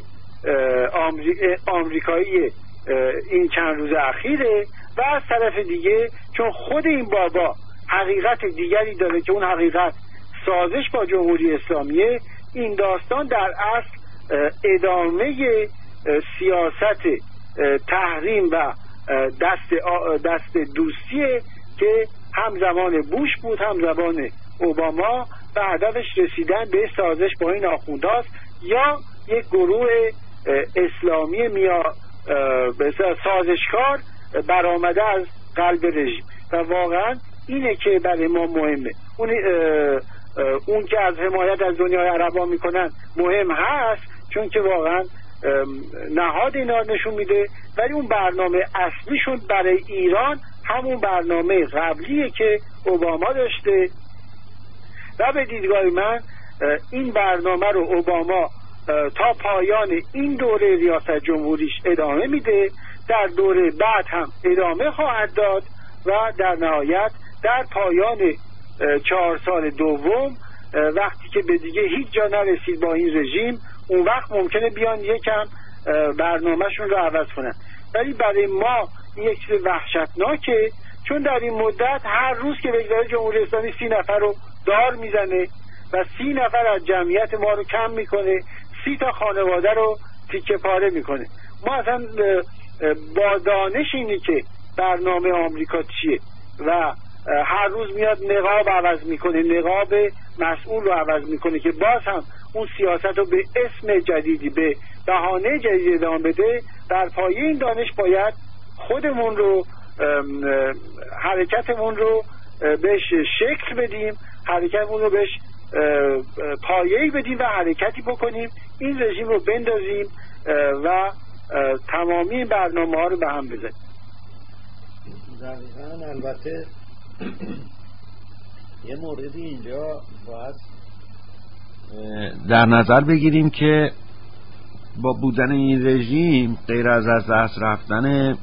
آمریکایی این چند روز اخیره. و از طرف دیگه چون خود این بابا حقیقت دیگری داره که اون حقیقت سازش با جمهوری اسلامیه، این داستان در اصل ادامه سیاست تحریم و دست دست دوستیه که هم زمان بوش بود هم زمان اوباما و هدفش رسیدن به سازش با این آخوندهاست یا یک گروه اسلامی میا به سازشکار برآمده از قلب رژیم. و واقعا اینه که برای ما مهمه. اون اون که از حمایت از دنیای عربا میکنن مهم هست، چون که واقعا نهاد اینا نشون میده، ولی اون برنامه اصلیشون برای ایران همون برنامه قبلیه که اوباما داشته. و به دیدگاه من این برنامه رو اوباما تا پایان این دوره ریاست جمهوریش ادامه میده، در دوره بعد هم ادامه خواهد داد و در نهایت در پایان چهار سال دوم وقتی که به دیگه هیچ جا نرسید با این رژیم، اون وقت ممکنه بیان یکم برنامهشون رو عوض کنن. ولی برای ما یک چیز وحشتناکه، چون در این مدت هر روز که بگذاره جمهوری اسلامی سی نفر رو دار میزنه و سی نفر از جمعیت ما رو کم میکنه، سی تا خانواده رو تیکه پاره میکنه. ما اصلا با دانش اینی که برنامه آمریکا چیه و هر روز میاد نقاب عوض میکنه، نقاب مسئول رو عوض میکنه که باز هم اون سیاست رو به اسم جدیدی به بهانه جدیدی ادامه بده، در پایه این دانش باید خودمون رو حرکتمون رو بهش شکل بدیم، حرکتمون رو بهش پایه‌ای بدیم و حرکتی بکنیم، این رژیم رو بندازیم و تمامی برنامه ها رو به هم بزنیم. دقیقاً. البته یه موردی اینجا باید در نظر بگیریم که با بودن این رژیم غیر از از دست رفتن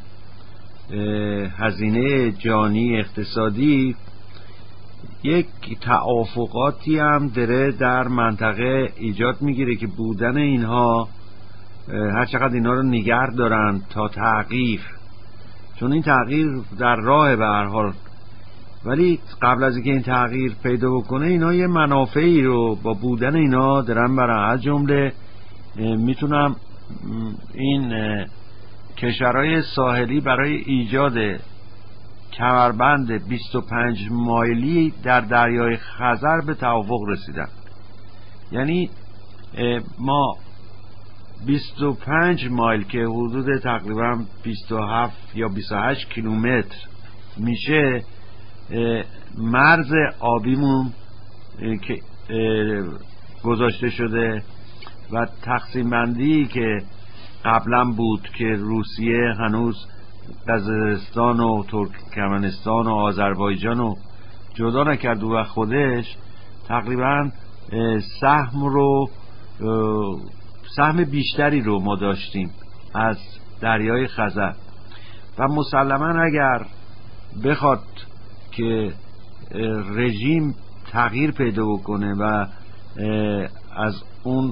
هزینه جانی اقتصادی، یک توافقاتی هم داره در منطقه ایجاد میگیره که بودن اینها هر چقدر اینا رو نگه دارن تا تغییر، چون این تغییر در راه به هر حال، ولی قبل از اینکه این تغییر پیدا بکنه اینا یه منافعی رو با بودن اینا دارن برای از جمله میتونم این کشورهای ساحلی برای ایجاد کمربند بیست و پنج مایلی در دریای خزر به توافق رسیدن. یعنی ما بیست و پنج مایل که حدود تقریبا بیست و هفت یا بیست و هشت کیلومتر میشه مرز آبیمون که گذاشته شده و تقسیم بندی که قبلا بود که روسیه هنوز قزاقستان و ترکمنستان و آذربایجان رو جدا نکرد و خودش تقریبا سهم رو سهم بیشتری رو ما داشتیم از دریای خزر و مسلما اگر بخواد که رژیم تغییر پیدا بکنه و از اون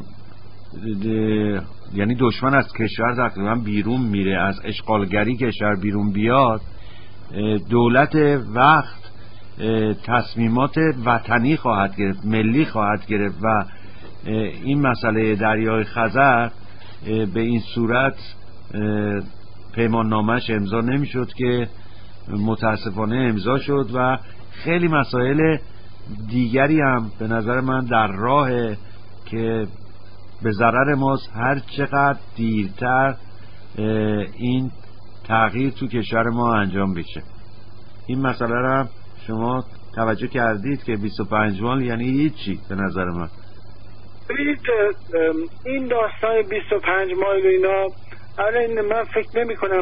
یعنی دشمن از کشور تقریبا بیرون میره، از اشغالگری کشور بیرون بیاد، دولت وقت تصمیمات وطنی خواهد گرفت، ملی خواهد گرفت و این مسئله دریای خزر به این صورت پیمان نامش امضا نمیشد که متاسفانه امضا شد و خیلی مسائل دیگری هم به نظر من در راه که به ضرر ماست هر چقدر دیرتر این تغییر تو کشور ما انجام بشه. این مسئله رو هم شما توجه کردید که بیست و پنج مایل یعنی هیچی به نظر من. ببینید این داستان بیست و پنج مایل و اینا الان من فکر نمی کنم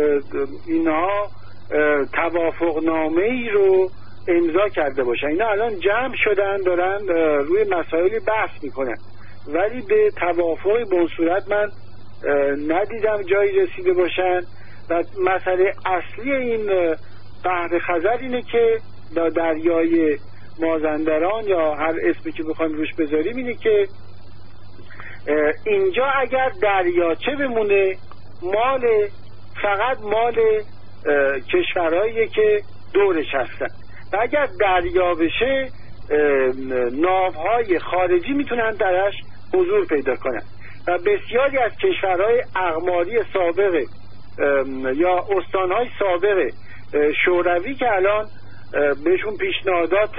اینها توافق نامه ای رو امضا کرده باشن. اینا الان جمع شدن دارن روی مسائلی بحث میکنن، ولی به توافقی به اون صورت من ندیدم جایی رسیده باشن. و مسئله اصلی این بحر خزر اینه که دریای مازندران یا هر اسمی که بخوایم روش بذاریم اینه که اینجا اگر دریاچه بمونه مال فقط مال کشورهایی که دورش هستن و اگر دریا بشه ناوهای خارجی میتونن درش حضور پیدا کنن و بسیاری از کشورهای اقماری سابق یا استانهای سابق شوروی که الان بهشون پیشنهادات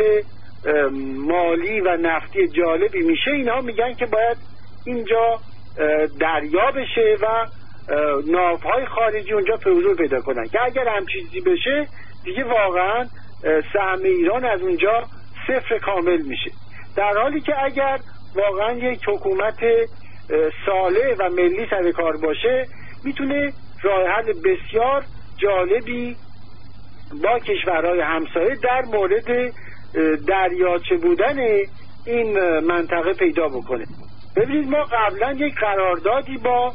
مالی و نفتی جالبی میشه، اینها میگن که باید اینجا دریا بشه و ناوهای خارجی اونجا حضور پیدا کنن که اگر هم چیزی بشه دیگه واقعا سهم ایران از اونجا صفر کامل میشه، در حالی که اگر واقعا یک حکومت صالح و ملی سر کار باشه میتونه راه حل بسیار جالبی با کشورهای همسایه در مورد دریاچه بودن این منطقه پیدا بکنه. ببینید ما قبلا یک قراردادی با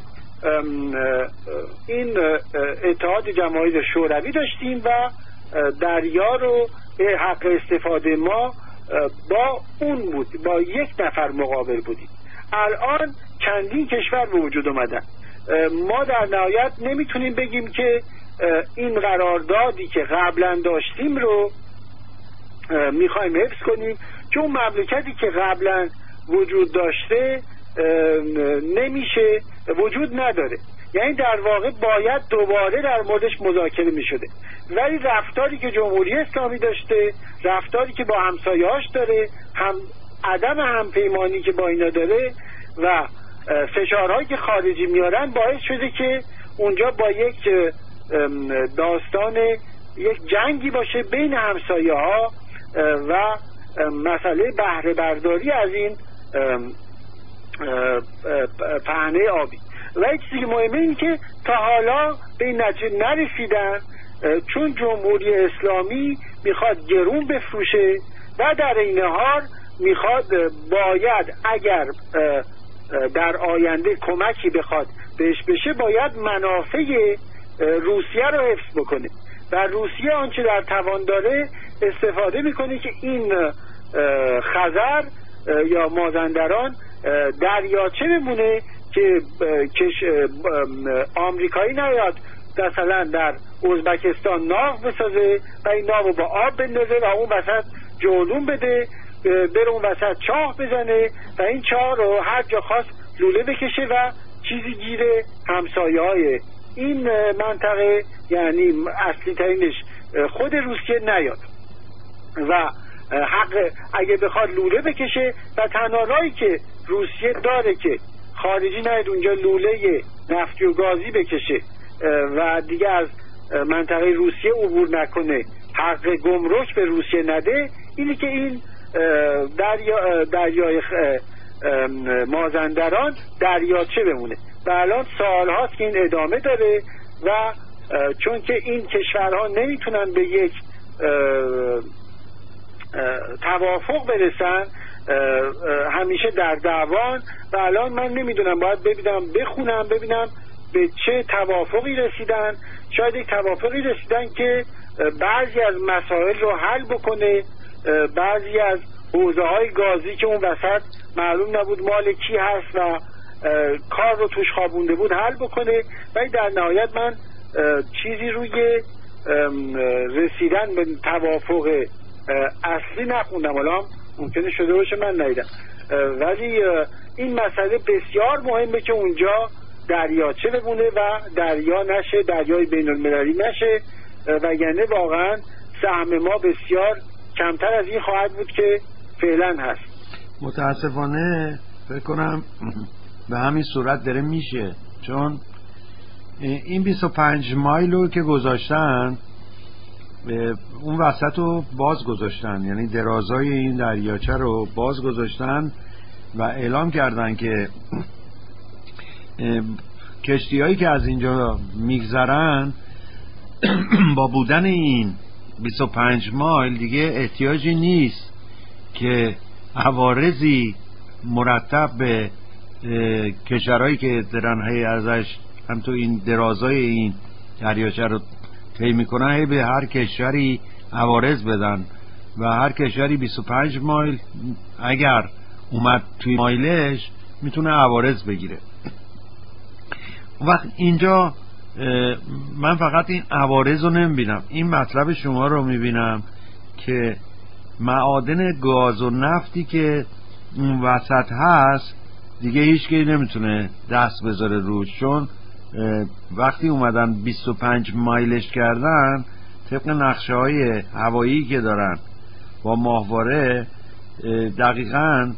این اتحاد جماهیر شوروی داشتیم و دریا رو حق استفاده ما با اون بود، با یک نفر مقابل بودیم. الان چندین کشور به وجود اومدن. ما در نهایت نمیتونیم بگیم که این قراردادی که قبلا داشتیم رو میخوایم حفظ کنیم، چون مملکتی که قبلا وجود داشته نمیشه، وجود نداره، یعنی در واقع باید دوباره در موردش مذاکره میشده. ولی رفتاری که جمهوری اسلامی داشته، رفتاری که با همسایه‌هاش داره، هم عدم همپیمانی که با اینا داره و فشارهایی که خارجی میارن باعث شده که اونجا با یک داستان یک جنگی باشه بین همسایه ها و مسئله بهره برداری از این پهنه آبی. و یک چیزی مهمه این که تا حالا به این نتیجه نرسیدن، چون جمهوری اسلامی میخواد گرون بفروشه و در این حال میخواد باید اگر در آینده کمکی بخواد بهش بشه باید منافع روسیه رو حفظ بکنه و روسیه آنچه در توان داره استفاده میکنه که این خزر یا مازندران دریاچه بمونه که آمریکایی نیاد مثلا در ازبکستان ناو بسازه و این ناو با آب بندازه و اون وسط جولون بده، بره اون وسط چاه بزنه و این چاه رو هر جا خواست لوله بکشه و چیزی گیره همسایه های این منطقه، یعنی اصلی ترینش خود روسیه نیاد و حق اگه بخواد لوله بکشه و تنها راهی که روسیه داره که خارجی نیاد اونجا لوله نفتی و گازی بکشه و دیگه از منطقه روسیه عبور نکنه، حق گمرک به روسیه نده، اینی که این دریا دریای مازندران دریاچه بمونه و الان سالهاست که این ادامه داره و چون که این کشورها نمیتونن به یک توافق برسن همیشه در دعوان و الان من نمیدونم، باید ببینم بخونم ببینم به چه توافقی رسیدن. شاید یک توافقی رسیدن که بعضی از مسائل رو حل بکنه، بعضی از حوزه های گازی که اون وسط معلوم نبود مال کی هست و کار رو توش خوابونده بود حل بکنه. ولی در نهایت من چیزی روی رسیدن به توافق اصلی نخوندم، حالا ممکنه شده باشه من ندیدم، ولی این مسئله بسیار مهمه که اونجا دریاچه بمونه و دریا نشه، دریای بین المللی نشه و یعنی واقعا سهم ما بسیار کمتر از این خواهد بود که فعلا هست. متاسفانه فکر کنم به همین صورت داره میشه، چون این بیست و پنج مایل رو که گذاشتن اون وسط رو باز گذاشتن، یعنی درازای این دریاچه رو باز گذاشتن و اعلام کردن که کشتی هایی که از اینجا میگذرن با بودن این بیست و پنج مایل دیگه احتیاجی نیست که عوارضی مرتب به کشورهایی که دارن ازش هم تو این درازای این دریاچه رو طی میکنن به هر کشوری عوارض بدن و هر کشوری بیست و پنج مایل اگر اومد توی مایلش میتونه عوارض بگیره. وقت اینجا من فقط این عوارض رو نمیبینم، این مطلب شما رو میبینم که معادن گاز و نفتی که اون وسط هست دیگه هیچ کی نمیتونه دست بذاره روش، چون وقتی اومدن بیست و پنج مایلش کردن طبق نقشه های هوایی که دارن با ماهواره دقیقاً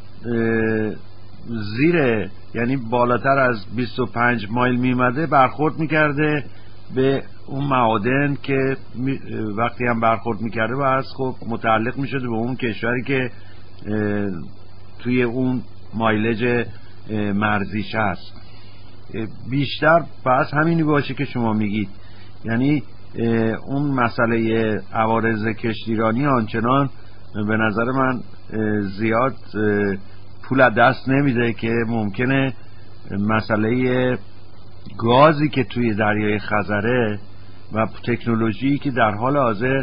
زیر، یعنی بالاتر از بیست و پنج مایل میمده برخورد میکرده به اون معادن که وقتی هم برخورد میکرده باید خب متعلق میشده به اون کشوری که توی اون مایلج مرزیش هست. بیشتر بحث همینی باشه که شما میگید، یعنی اون مسئله عوارض کشتیرانی آنچنان به نظر من زیاد پول دست نمیده که ممکنه مسئله گازی که توی دریای خزره و تکنولوژی که در حال حاضر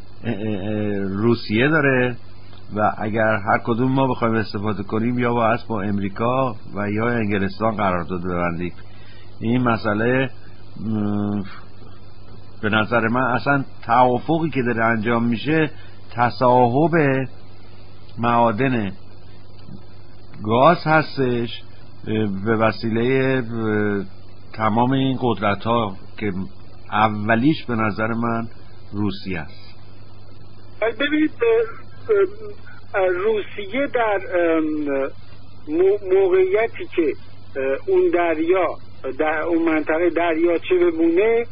روسیه داره و اگر هر کدوم ما بخوایم استفاده کنیم یا باید با امریکا و یا انگلستان قرارداد ببندیم، این مسئله به نظر من اصلا توافقی که داره انجام میشه تصاحب معادن گاز هستش به وسیله تمام این قدرت ها که اولیش به نظر من روسیه است. ببینید روسیه در موقعیتی که اون دریا در اون منطقه دریاچه بمونه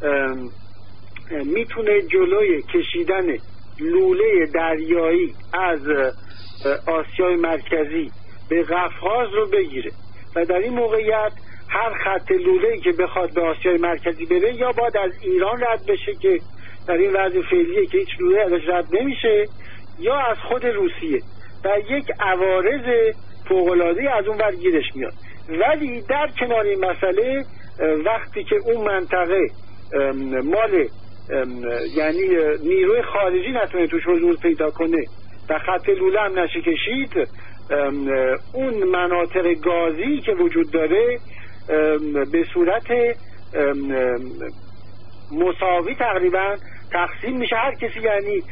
میتونه جلوی کشیدن لوله دریایی از آسیای مرکزی به قفقاز رو بگیره و در این موقعیت هر خط لوله‌ای که بخواد به آسیای مرکزی بره یا باید از ایران رد بشه که در این وضع فعلیه که هیچ لوله ازش رد نمیشه یا از خود روسیه و یک عوارض فوق‌العاده‌ای از اون ور گیرش میاد. ولی در کنار این مسئله وقتی که اون منطقه مال یعنی نیروی خارجی نتونه توش حضور پیدا کنه و خط لوله هم نشه کشید، اون مناطق گازی که وجود داره به صورت مساوی تقریبا تقسیم میشه. هر کسی یعنی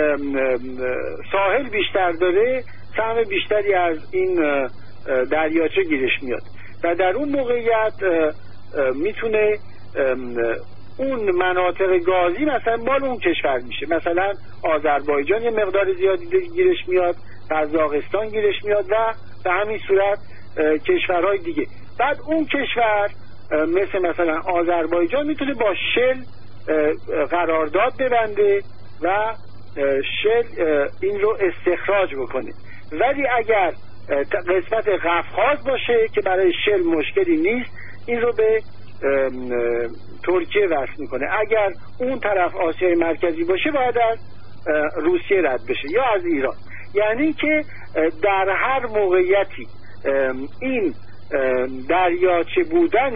ساحل بیشتر داره سهم بیشتری از این دریاچه گیرش میاد و در اون موقعیت میتونه اون مناطق گازی مثلا مال اون کشور میشه. مثلا آذربایجان یه مقدار زیادی گیرش میاد، قزاقستان گیرش میاد و به همین صورت کشورهای دیگه. بعد اون کشور مثل مثلا آذربایجان میتونه با شل قرارداد ببنده و شل این رو استخراج بکنه. ولی اگر قسمت قفقاز باشه که برای شل مشکلی نیست، این رو به ترکیه وصل میکنه. اگر اون طرف آسیای مرکزی باشه باید از روسیه رد بشه یا از ایران. یعنی که در هر موقعیتی این دریاچه بودن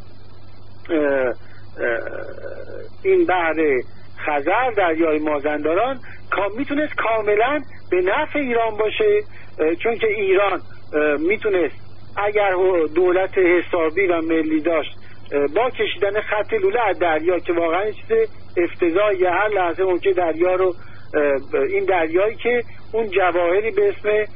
این بحر خزر، دریای مازندران میتونست کاملا به نفع ایران باشه، چون که ایران میتونست اگر دولت حسابی و ملی داشت با کشیدن خط لوله از دریا که واقعا چیز افتضاحیه، هر لحظه ممکنه دریا رو این دریایی که اون جواهری به اسم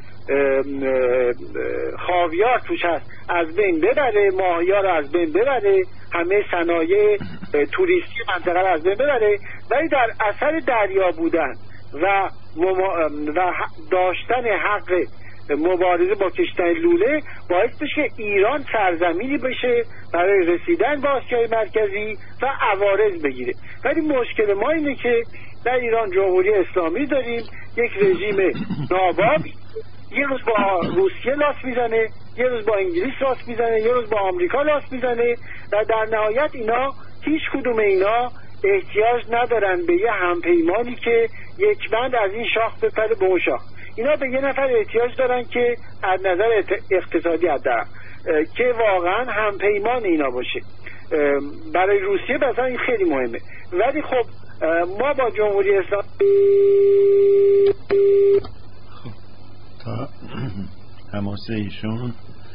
خاویار توش هست از بین ببره، ماهی‌ها رو از بین ببره، همه صنایع توریستی منطقه رو از بین ببره. ولی در اثر دریا بودن و و داشتن حق مبارزه با کشتن لوله باعث بشه ایران سرزمینی بشه برای رسیدن به آسیای مرکزی و عوارض بگیره. ولی مشکل ما اینه که در ایران جمهوری اسلامی داریم، یک رژیم ناباب، یه روز با روسیه لاس میزنه، یه روز با انگلیس لاس میزنه، یه روز با آمریکا لاس میزنه و در نهایت اینا هیچ کدوم اینا احتیاج ندارن به یه همپیمانی که یک بند از این شاخ بپره به اون شاخ. اینا به یه نفر احتیاج دارن که از نظر اقتصادی حداقل که واقعا همپیمان اینا باشه. برای روسیه مثلا این خیلی مهمه. ولی خب ما با جمهوری اسلامی خب تا حماسه ایشون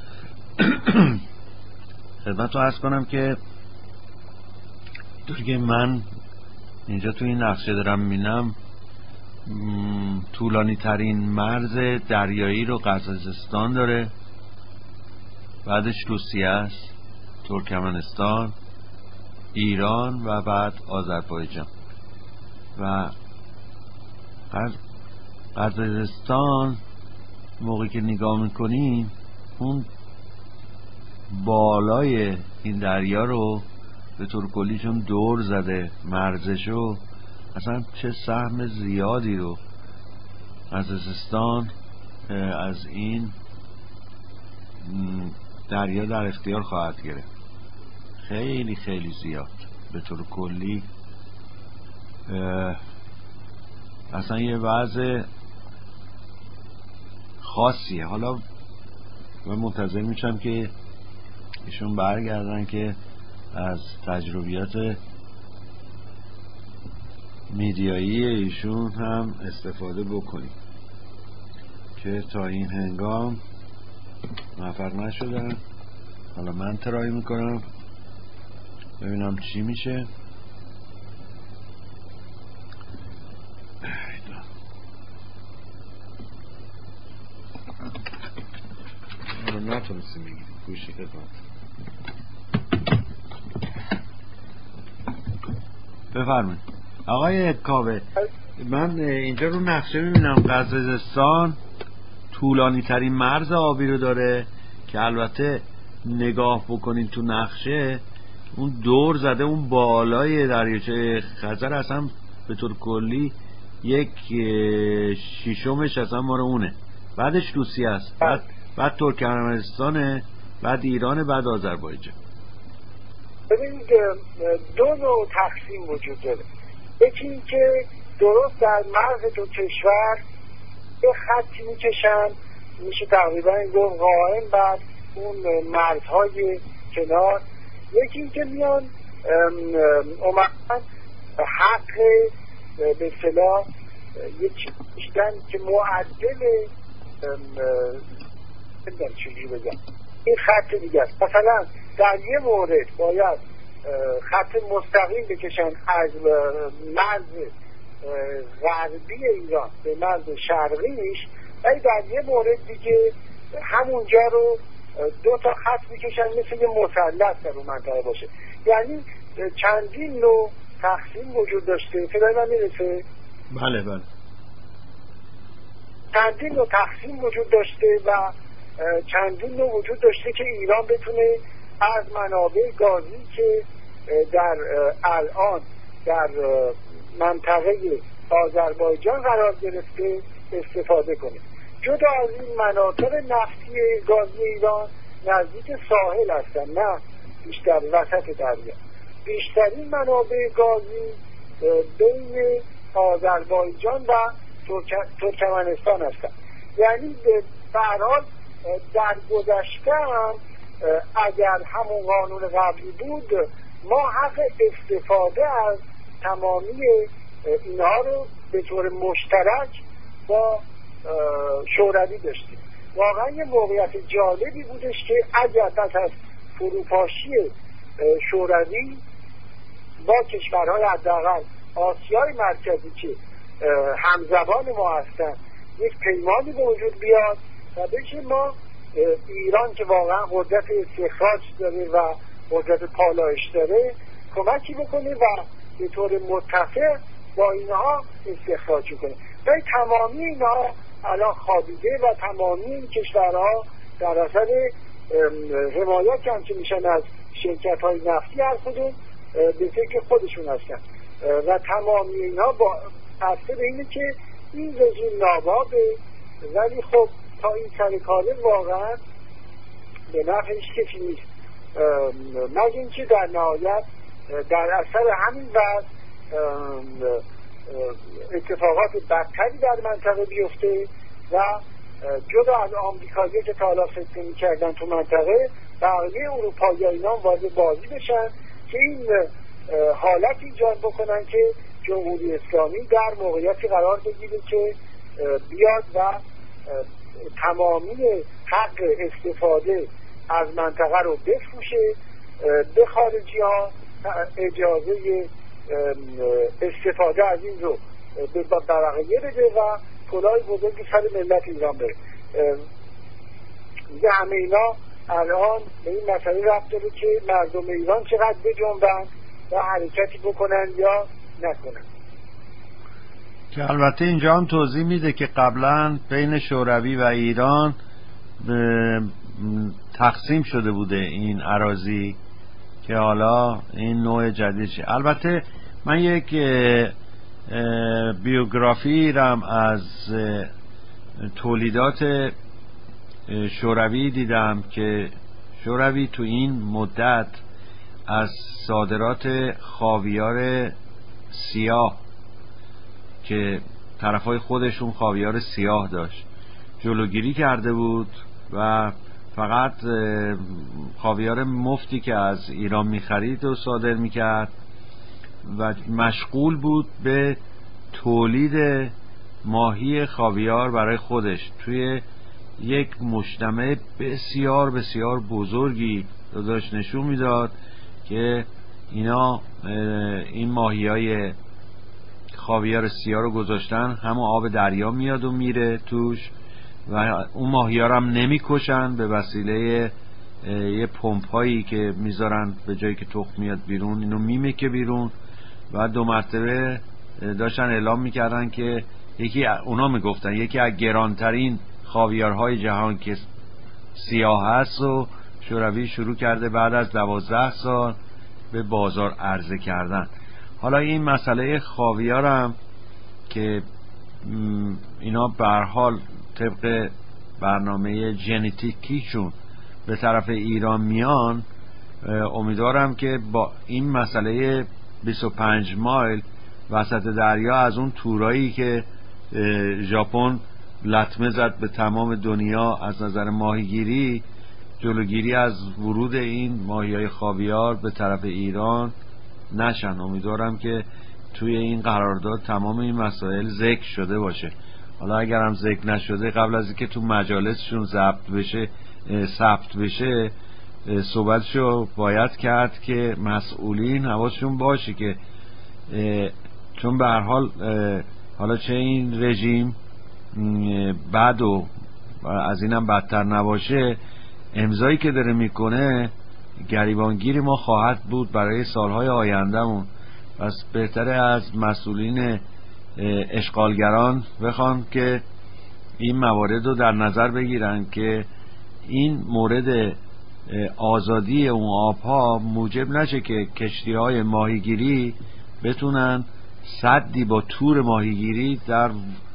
خدمت رو عرض کنم که طوری که من اینجا تو این نقشه دارم می‌بینم طولانی ترین مرز دریایی رو قزاقستان داره، بعدش روسیه است، ترکمنستان، ایران و بعد آذربایجان. و قزاقستان موقعی که نگاه میکنیم اون بالای این دریا رو به طور کلی چون دور زده مرزشو، اصلا چه سهم زیادی رو قزاقستان از این دریا در اختیار خواهد گرفت. خیلی خیلی زیاد به طور کلی. اصلا یه وضع خاصیه. حالا من منتظر میشم که ایشون برگردن که از تجربیات میدیایی ایشون هم استفاده بکنیم که تا این هنگام موفق نشدن. حالا من ترای میکنم ببینم چی میشه. نتونستیم بگیریم گوشی خدمت. بفرمایید آقای کاوه. من اینجا رو نقشه میبینم قزاقستان طولانی ترین مرز آبی رو داره که البته نگاه بکنین تو نقشه اون دور زده اون بالای دریاچه خزر اصلا به طور کلی یک شیشمش اصلا مال اونه، بعدش روسیه است، بعد بعد ترکمنستانه، بعد ایران، بعد آذربایجان. ببینید دو نوع تقسیم وجود داره. یکی این که درست در مرز دو کشور یه خطی میکشن، میشه تقریبا گفت قائم بر اون مرزهای کنار. یکی این که میان اومدن حق به اصطلاح یه چیز میشتن که معدل نمیدونم چجوری بگم این خط دیگه است. مثلا در یه مورد باید خط مستقیم بکشن از مرز غربی ایران به مرز شرقیش، ولی در یه مورد دیگه همونجا رو دو تا خط میکشن مثل یه مثلث در اون منطقه باشه. یعنی چندین نوع تقسیم وجود داشته. صدای من میرسه؟ بله بله. چندین نوع تقسیم وجود داشته و چندین نوع وجود داشته که ایران بتونه از منابع گازی که در الان در منطقه آذربایجان قرار گرفته استفاده کنه. جدا از این مناطق نفتی گازی ایران نزدیک ساحل هستن، نه بیشتر وسط دریا. بیشترین منابع گازی بین آذربایجان و ترکمنستان هستن. یعنی به هر حال در گذشته هم اگر همون قانون قبلی بود ما حق استفاده از تمامی اینها رو به طور مشترک با شوروی داشتیم. واقعا یه موقعیت جالبی بودش که اگر پس از فروپاشی شوروی با کشورهای حداقل آسیای مرکزی که همزبان ما هستن یک پیمانی به وجود بیاد و بشه ما ایران که واقعا قدرت استخراج داره و قدرت پالایش داره کمکی بکنه و به طور متفق با اینها استخراج کنه. ولی تمامی اینها الان خوابیده و تمامی این کشورها در اثر حمایت هم که میشن از شرکت های نفتی هر کدوم به فکر خودشون هستن و تمامی اینها با اثر اینه که این رژیم نابابه. ولی خب تا این سر کاله واقعا به نفع هیچ کسی نیست، مگه اینکه در نهایت در اثر همین وضع اتفاقات بدتری در منطقه بیفته و جدا از آمریکایی‌ها که تا حالا فکر می‌کردن تو منطقه بقیه اروپایی اینا وارد بازی بشن که این حالت ایجاد بکنن که جمهوری اسلامی در موقعیتی قرار بگیره که بیاد و تمامی حق استفاده از منطقه رو بفروشه، به خارجی ها اجازه استفاده از این رو به بقیه بده و کلاه بزرگی سر ملت ایران بره. دیگه همه اینا الان به این مسئله ربط داره که مردم ایران چقدر بجنبن و حرکتی بکنن یا نکنن. که البته اینجا هم توضیح میده که قبلا بین شوروی و ایران تقسیم شده بوده این اراضی که حالا این نوع جدیدشه. البته من یک بیوگرافی رم از تولیدات شوروی دیدم که شوروی تو این مدت از صادرات خاویار سیاه که طرفای خودشون خاویار سیاه داشت جلوگیری کرده بود و فقط خاویار مفتی که از ایران میخرید و صادر میکرد و مشغول بود به تولید ماهی خاویار برای خودش توی یک مجتمع بسیار بسیار بزرگی داشت نشون میداد که اینا این ماهی های خاویار سیاه رو گذاشتن، همون آب دریا میاد و میره توش و اون ماهی ها رو هم نمی کشن به وسیله یه پمپ هایی که میذارن به جایی که تخم میاد بیرون اینو میمکه بیرون و دو مرتبه داشتن اعلام میکردن که یکی اونا میگفتن یکی از گرانترین خاویارهای جهان که سیاه هست و شوروی شروع کرده بعد از دوازده سال به بازار عرضه کردن. حالا این مسئله خاویار هم که اینا به هر حال طبق برنامه ژنتیکیشون به طرف ایران میان، امیدوارم که با این مسئله بیست و پنج مایل وسط دریا از اون تورایی که ژاپن لطمه زد به تمام دنیا از نظر ماهیگیری، جلوگیری از ورود این ماهی‌های خاویار به طرف ایران نشن. امیدوارم که توی این قرارداد تمام این مسائل ذکر شده باشه. حالا اگر هم ذکر نشده قبل از اینکه تو مجالسشون ضبط بشه ثبت بشه صحبتشو باید کرد که مسئولین حواسشون باشه که چون به هر حال حالا چه این رژیم بعد و از اینم بدتر نباشه، امضایی که داره میکنه گریبانگیری ما خواهد بود برای سالهای آیندهمون. پس بهتره از مسئولین اشغالگران بخوان که این موارد رو در نظر بگیرن که این مورد آزادی اون آبها موجب نشه که کشتی‌های ماهیگیری بتونن سدی با تور ماهیگیری در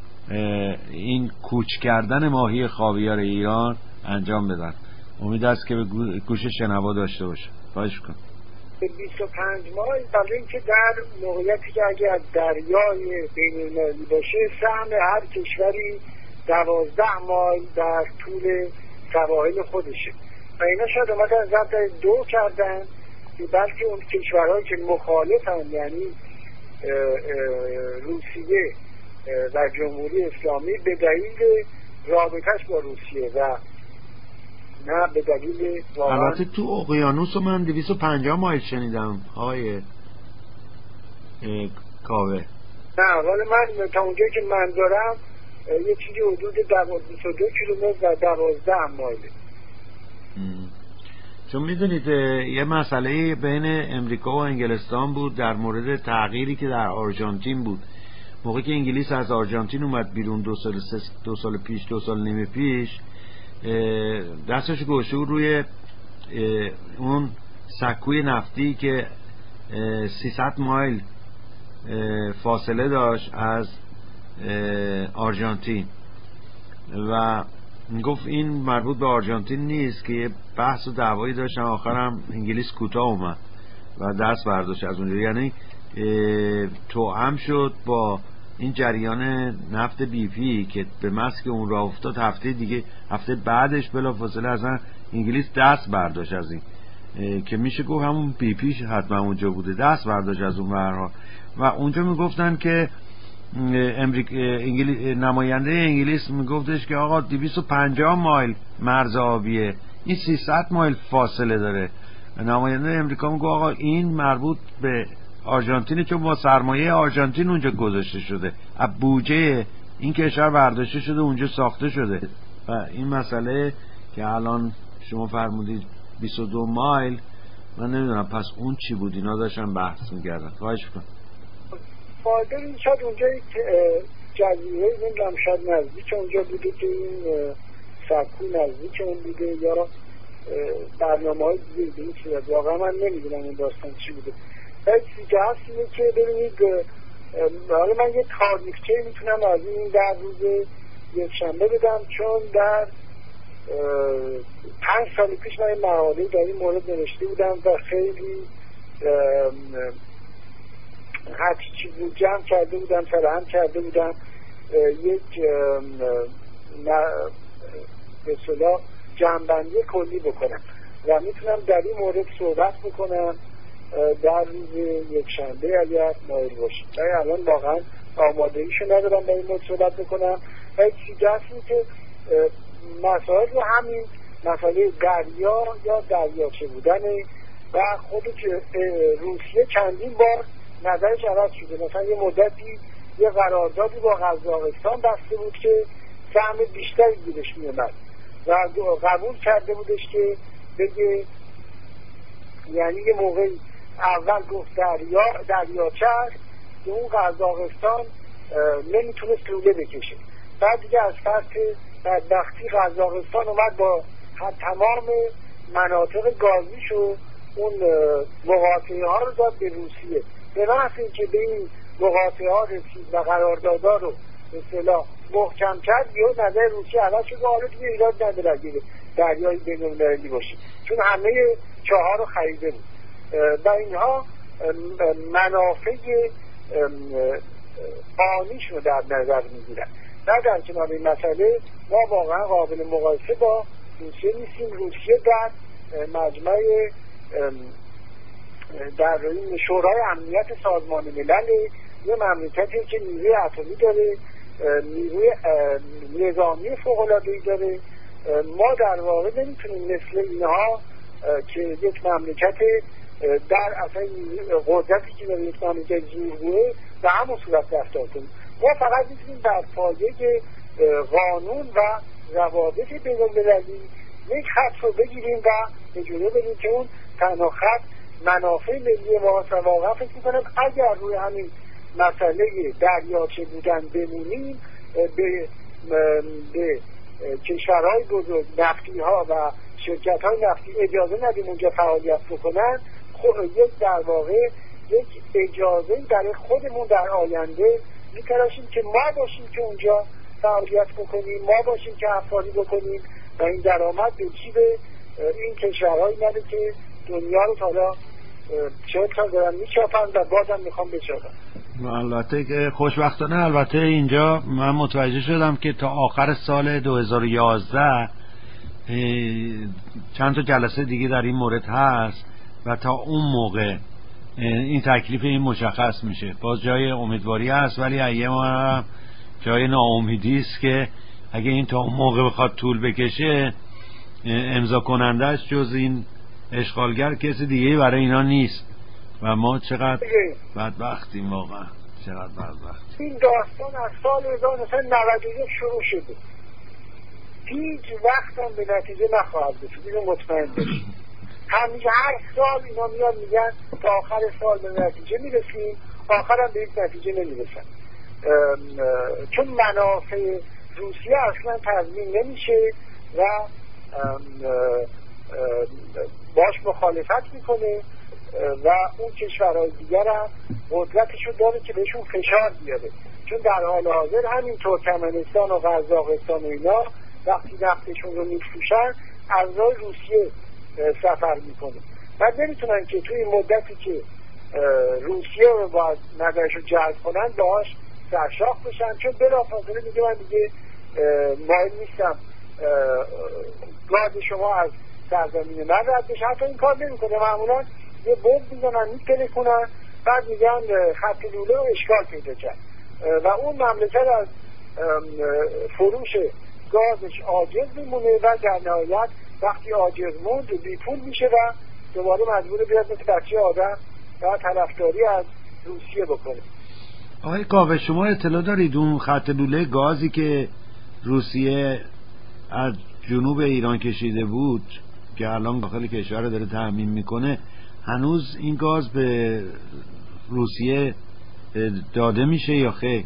این کوچ کردن ماهی خاویار ایران انجام بدن. امید است که به گوش شنوا داشته باشه. خواهش کنم. بیست و پنج مایل برای اینکه در موقعیتی که اگر از دریای بین‌المللی باشه سهم هر کشوری دوازده مایل در طول سواحل خودشه و اینا شاید اومدن ضبط دو کردن که بلکه اون کشورهایی که مخالفن یعنی اه اه روسیه و جمهوری اسلامی به دلیل رابطش با روسیه و نه به دلیل البته تو اقیانوس من دویست و پنجاه مایل شنیدم آقای کاوه. نه ولی من تا اونجایی که من دارم یه چیزی حدود بیست و دو کیلومتر و دوازده مایله. چون میدونید یه مسئله بین امریکا و انگلستان بود در مورد تغییری که در آرژانتین بود. موقعی که انگلیس از آرژانتین اومد بیرون دو سال دو سال پیش دو سال نیم پیش دستش گوشه روی اون سکوی نفتی که سیصد مایل فاصله داشت از آرژانتین و گفت این مربوط به آرژانتین نیست که یه بحث و دعوایی داشتن. آخرم انگلیس کوتاه اومد و دست برداشت از اونجا، یعنی توأم شد با این جریان نفت بی پی که به مسک اون راه افتاد. هفته دیگه هفته بعدش بلافاصله اصلا انگلیس دست برداشت از این که میشه گفت همون بی پی حتما اونجا بوده، دست برداشت از اون ورها و اونجا میگفتن که امریکا انگلیس نماینده انگلیس میگفتش که آقا دویست و پنجاه مایل مرز آبیه، این سیصد مایل فاصله داره. نماینده امریکا میگه آقا این مربوط به آرژانتین چون با سرمایه آرژانتین اونجا گذاشته شده، از بودجه این کشور برداشته شده اونجا ساخته شده. و این مسئله که الان شما فرمودید بیست و دو مایل، من نمیدونم پس اون چی بود. اینا داشتن بحث میکردن. خواهش کنم. فایده این شاید اونجا یک جزیره نمیدونم شاید نزدیک اونجا بوده که این سکو نزدیک اون بوده یا برنامه های دیگه به این صورت. واقعا من نمیدونم این داستان چی بوده. یک چیزی هست اینه که ببینید حالا من یه تاریخچه میتونم از این در روز یک شنبه بدم، چون در پنج سال پیش من این مقاله در این مورد نوشته بودم و خیلی هر چیز بود جمع کرده بودم فراهم کرده بودم یک به اصطلاح جمع‌بندی کلی بکنم و میتونم در این مورد صحبت بکنم در روز یک شنبه اگر مایل باشید. من الان واقعا آمادگیشو ندارم در این مورد صحبت بکنم و یک چیزی هست که مسائل رو همین مسئله دریا یا دریاچه بودنه و خود روسیه چندین بار نظرش عوض شده. مثلا یه مدتی یه قراردادی با قزاقستان بسته بود که سهم بیشتری گیرش میومد و قبول کرده بودش که بگه یعنی یه موقعی اول گفت دریا دریاچه است که اون قزاقستان نمیتونست لوله بکشه. بعد دیگه از فرط بدبختی قزاقستان اومد با تمام مناطق گازیش و اون مقاطعه ها رو داد به روسیه. به محض اینکه به این مقاطعه ها رسید و قراردادها رو به اصطلاح محکم کرد، یه نظر روسیه عوض شد و حالا دیگه ایراد نداره اگه دریای بین‌المللی باشه، چون همه چاها رو خریده بود و اینها منافع آنیش رو در نظر میگیرن. نه در کنار این مسئله ما واقعا قابل مقایسه با روسیه نیستیم. روسیه در مجمع در شورای امنیت سازمان ملل یه مملکتی که نیروی اتمی داره، نیروی نظامی فوق‌العاده‌ای داره. ما در واقع نمیتونیم مثل اینها که یک مملکت در اصلا قدرتی که داره یک مملکت زورگوه و همون صورت رفتار کنیم. ما فقط میتونیم در پایه قانون و روابط بین‌المللی یک خط رو بگیریم و به جلو بریم که اون تنها خط منافع ملی ما است. واقعا فکر میکنم اگر روی همین مسئله دریاچه بودن بمونیم، به, به کشورهای بزرگ نفتی ها و شرکت های نفتی اجازه ندیم اونجا فعالیت بکنن، خود یک در واقع یک اجازه برای خودمون در آینده میتراشیم که ما باشیم که اونجا فعالیت بکنیم، ما باشیم که افرادی بکنیم و این درآمد به جیب این کشورهایی نده که دنیا رو حالا چه تا دارن میچاپن و بازم میخوام بچاپن. البته که خوشبختانه البته اینجا من متوجه شدم که تا آخر سال دو هزار و یازده چند تا جلسه دیگه در این مورد هست و تا اون موقع این تکلیف این مشخص میشه. باز جای امیدواری هست ولی ایه ما جای ناامیدی است که اگه این تا اون موقع بخواد طول بکشه امضا کنندش جز این اشغالگر کسی دیگه برای اینا نیست و ما چقدر بدبختیم، واقعا چقدر بدبختیم. این داستان از سال هزار و نهصد و نود و یک شروع شده، هیچ وقت هم به نتیجه نخواهد رسید، اینو مطمئن باشید. همیشه هر سال اینا میان میگن تا آخر سال به نتیجه میرسیم، آخرم به یک نتیجه نمیرسن، چون منافع روسیه اصلا تضمین نمیشه و ام ام باش مخالفت میکنه و اون کشورهای دیگر هم قدرتشو داره که بهشون فشار بیاره، چون در حال حاضر همین ترکمنستان و قزاقستان و اینا وقتی نفتشون رو میفروشن از راه روسیه سفر میکنه و نمیتونن که توی مدتی که روسیه رو باید نظرشو جلب کنن باهاش سرشاخ بشن، چون بلافاصله میگه من دیگه مایل نیستم گاز شما از سرزمین من رد بشه. حتی این کار نمیکنه، معمولا یه بمب میزنن میتره کنن بعد میگن خط لوله رو اشکال پیدا کرد و اون مملکت از فروش گازش عاجز میمونه و در نهایت وقتی عاجز موند بیپول میشه و دوباره مجبور بیاد مثل بچه آدم و طرفداری از روسیه بکنه. آقای کاوه شما اطلاع دارید اون خط لوله گازی که روسیه از جنوب ایران کشیده بود که الان داخل کشور رو داره تأمین میکنه، هنوز این گاز به روسیه داده میشه یا خیر؟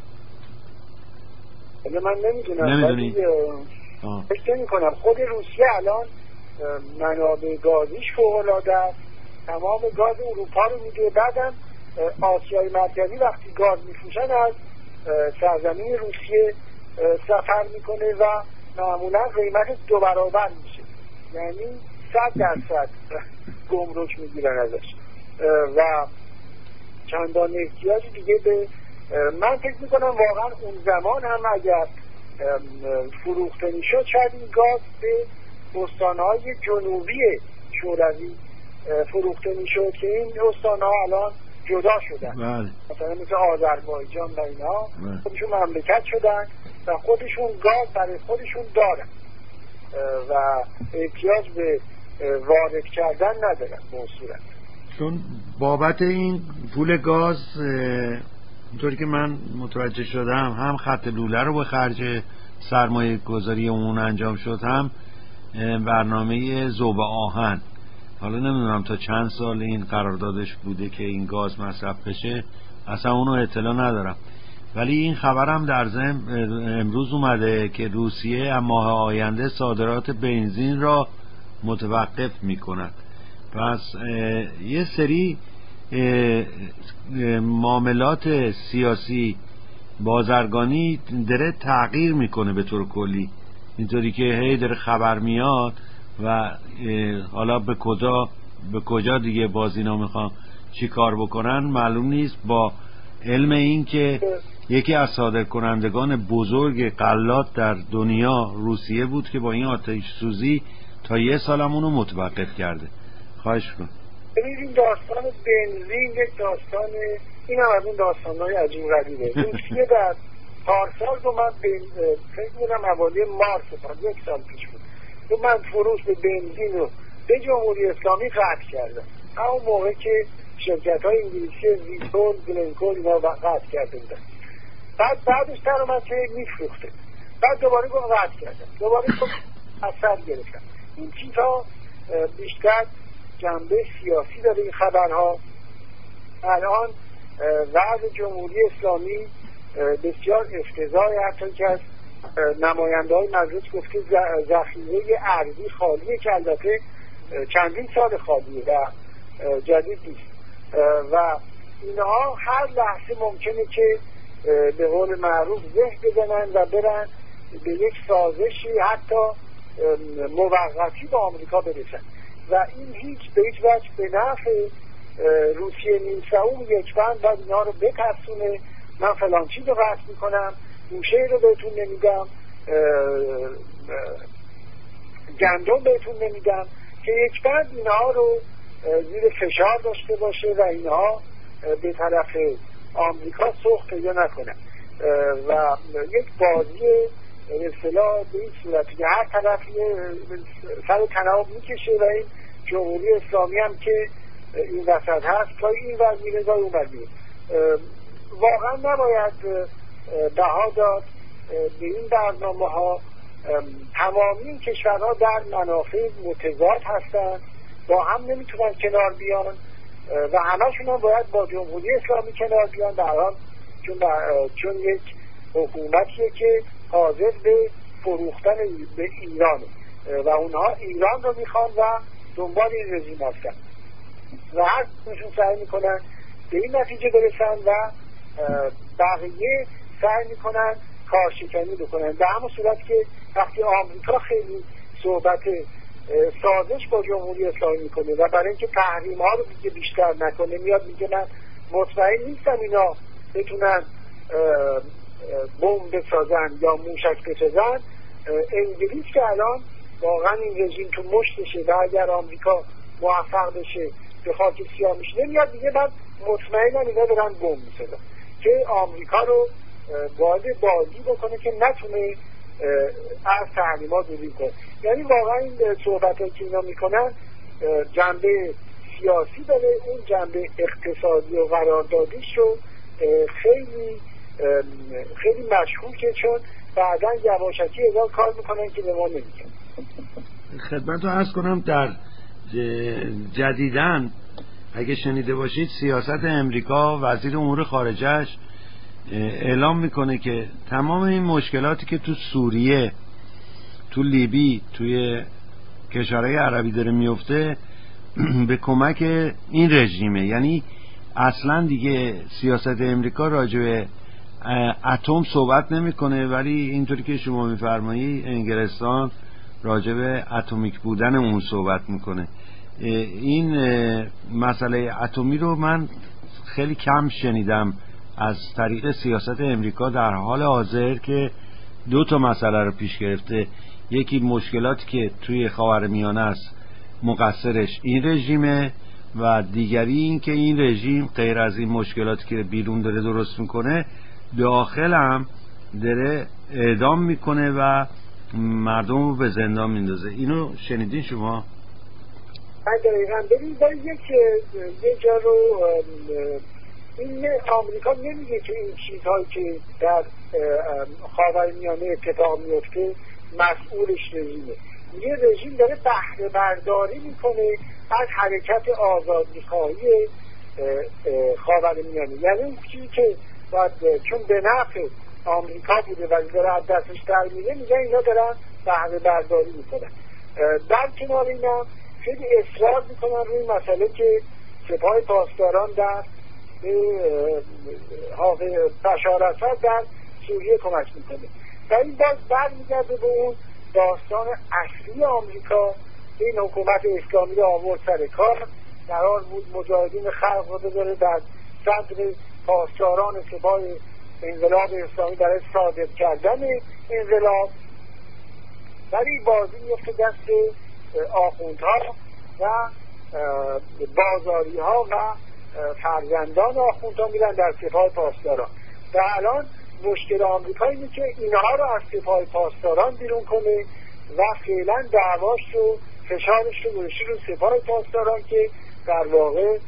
من نمیدونم. نمیدونی؟ فکر نمی کنم. خود روسیه الان منابع گازیش فوق‌العاده است، تمام گاز اروپا رو میده، بعدم آسیای مرکزی وقتی گاز میفروشن از سرزمین روسیه سفر میکنه و معمولا قیمت دو برابر میشه، یعنی صد درصد گمرک میگیرن ازش و چندان احتیاجی دیگه به من فکر میکنم واقعا اون زمان هم اگر فروخته میشد شاید این گاز به استانهای جنوبی شوروی فروخته میشد که این استانها الان جدا شدن، مثلا مثل آذربایجان و اینا خودشون مملکت شدن و خودشون گاز برای خودشون دارن و احتیاج به وارد کردن ندارن به اون صورت. چون بابت این پول گاز اینطوری که من متوجه شدم هم خط لوله رو به خرج سرمایه گذاری اون انجام شد، هم برنامه ذوب آهن. حالا نمیدونم تا چند سال این قراردادش بوده که این گاز مصرف بشه، اصلا اونو اطلاع ندارم. ولی این خبرم در ضمن امروز اومده که روسیه ماه آینده صادرات بنزین را متوقف میکند. پس یه سری معاملات سیاسی بازرگانی داره تغییر میکنه به طور کلی، اینطوری که هی داره خبر میاد و حالا به کجا به کجا دیگه باز اینا میخوان چی کار بکنن معلوم نیست. با علم این که یکی از صادرکنندگان بزرگ غلات در دنیا روسیه بود که با این آتش سوزی تا یه سالم اونو متوقف کرده. خواهش کن. ببینید این داستان بنزین یک داستان، این هم از اون داستان‌های عجیب غریبه. روسیه در پارسال رو من فکر می‌کنم حوالی مارس تا یک سال پیش بود تو من فروش به بنزین رو به جمهوری اسلامی قطع کردم. همون موقع که شرکت‌های انگلیسی ویتون، گلنکول اینا قطع کرده بودن. بعد بعدش در اومد که میفروخته، بعد دوباره گفت قطع کردم، دوباره گفت اثر گرفتم. این چیزها بیشتر جنبه سیاسی داره. این خبرها الان وضع جمهوری اسلامی بسیار افتضاحی، حتی که از نماینده های مجلس گفته ذخیره ارزی خالیه که البته چندین سال خالیه و جدید نیست و اینها هر لحظه ممکنه که به قول معروف زه بزنن و برن به یک سازشی حتی موقتی با آمریکا برسن و این هیچ به هیچ وجه به نفع روسیه نیست. اون یک بند باید اینا رو بترسونه، من فلان چیز رو قطع میکنم، گوشه رو بهتون نمیدم، گندم بهتون نمیدم، که یک بند اینها رو زیر فشار داشته باشه و اینها به طرف آمریکا سوخت پیدا نکنن و یک بازی به اصطلاح به این صورتی که هر طرف سر تناب میکشه و این جمهوری اسلامی هم که این وسط هست تا این ور میره تا اون ور میره. واقعا نباید بها داد به این برنامه ها. تمامی این کشورها در منافع متضاد هستند، با هم نمیتونن کنار بیان و همشون هم باید با جمهوری اسلامی کنار بیان در حال چون, چون یک حکومتیه که حاضر به فروختن به ایرانه و اونها ایران رو میخوان و دنبال این رژیم هستن و هر کنشون سعی میکنن به این نتیجه برسن و بقیه سعی میکنن کارشکنی بکنن. به همون صورت که وقتی آمریکا خیلی صحبت سازش با جمهوری اسلامی میکنه و برای اینکه تحریم ها رو دیگه بیشتر نکنه میاد میگه من مطمئن نیستم اینا بتونن بمب بسازن یا موشک بسازن. انگلیس که الان واقعا این رژیم تو مشتشه و اگر آمریکا موفق بشه به خاک سیاه میشه نمیاد دیگه من مطمئنم اینا دارن بمب میسازن که آمریکا رو باید بازی بکنه که نتونه از تحریمات دوری کنه. یعنی واقعا این صحبت که اینا میکنن جنبه سیاسی داره، اون جنبه اقتصادی و قراردادیش رو خیلی خیلی مشکوکه چون بعدا یواشکی ازا کار میکنن که به ما نمیگن. خدمت رو عرض کنم در جدیدن اگه شنیده باشید سیاست امریکا وزیر امور خارجهش اعلام میکنه که تمام این مشکلاتی که تو سوریه، تو لیبی، توی کشورهای عربی داره میفته به کمک این رژیمه. یعنی اصلا دیگه سیاست امریکا راجع به اتم صحبت نمیکنه، ولی اینطوری که شما میفرمایی انگلستان راجع به اتمیک بودن اون صحبت میکنه. این مسئله اتمی رو من خیلی کم شنیدم از طریق سیاست امریکا در حال حاضر که دو تا مسئله رو پیش گرفته. یکی مشکلاتی که توی خاورمیانه است مقصرش این رژیمه و دیگری این که این رژیم غیر از این مشکلاتی که بیرون داره درست میکنه داخل هم داره اعدام میکنه و مردم رو به زندان میندازه. اینو شنیدین شما؟ دقیقا. ببینید باید یک یه جا رو این آمریکا نمیگه که این چیزهایی که در خاورمیانه اتفاق میفته مسئولش رژیمه. یه رژیم داره بهره برداری میکنه از حرکت آزادیخواهی خاورمیانه. یعنی اون چیزی که باید چون به نفع آمریکا بوده و داره از دستش در میره، میگن اینا دارن بهره برداری میکنن. در کنار اینا خیلی اصرار میکنن روی مسئله که سپاه پاسداران در بشار اسد در سوریه کمک میکنه و این باز برمیگرده به اون داستان اصلی آمریکا. این حکومت اسلامی رو آورد سر کار، قرار بود مجاهدین خلق رو بذاره در صدر پاسداران سپاه انقلاب اسلامی برای صادق کردن انقلاب، ولی بازی میفته دست آخوندها و بازاری ها و فرزندان آخوندها میرن در سپاه پاسداران. و الان مشکل آمریکا اینه که اینها رو از سپاه پاسداران بیرون کنه و فعلا دعواش رو فشارش رو گذاشته رو سپاه پاسداران که در واقع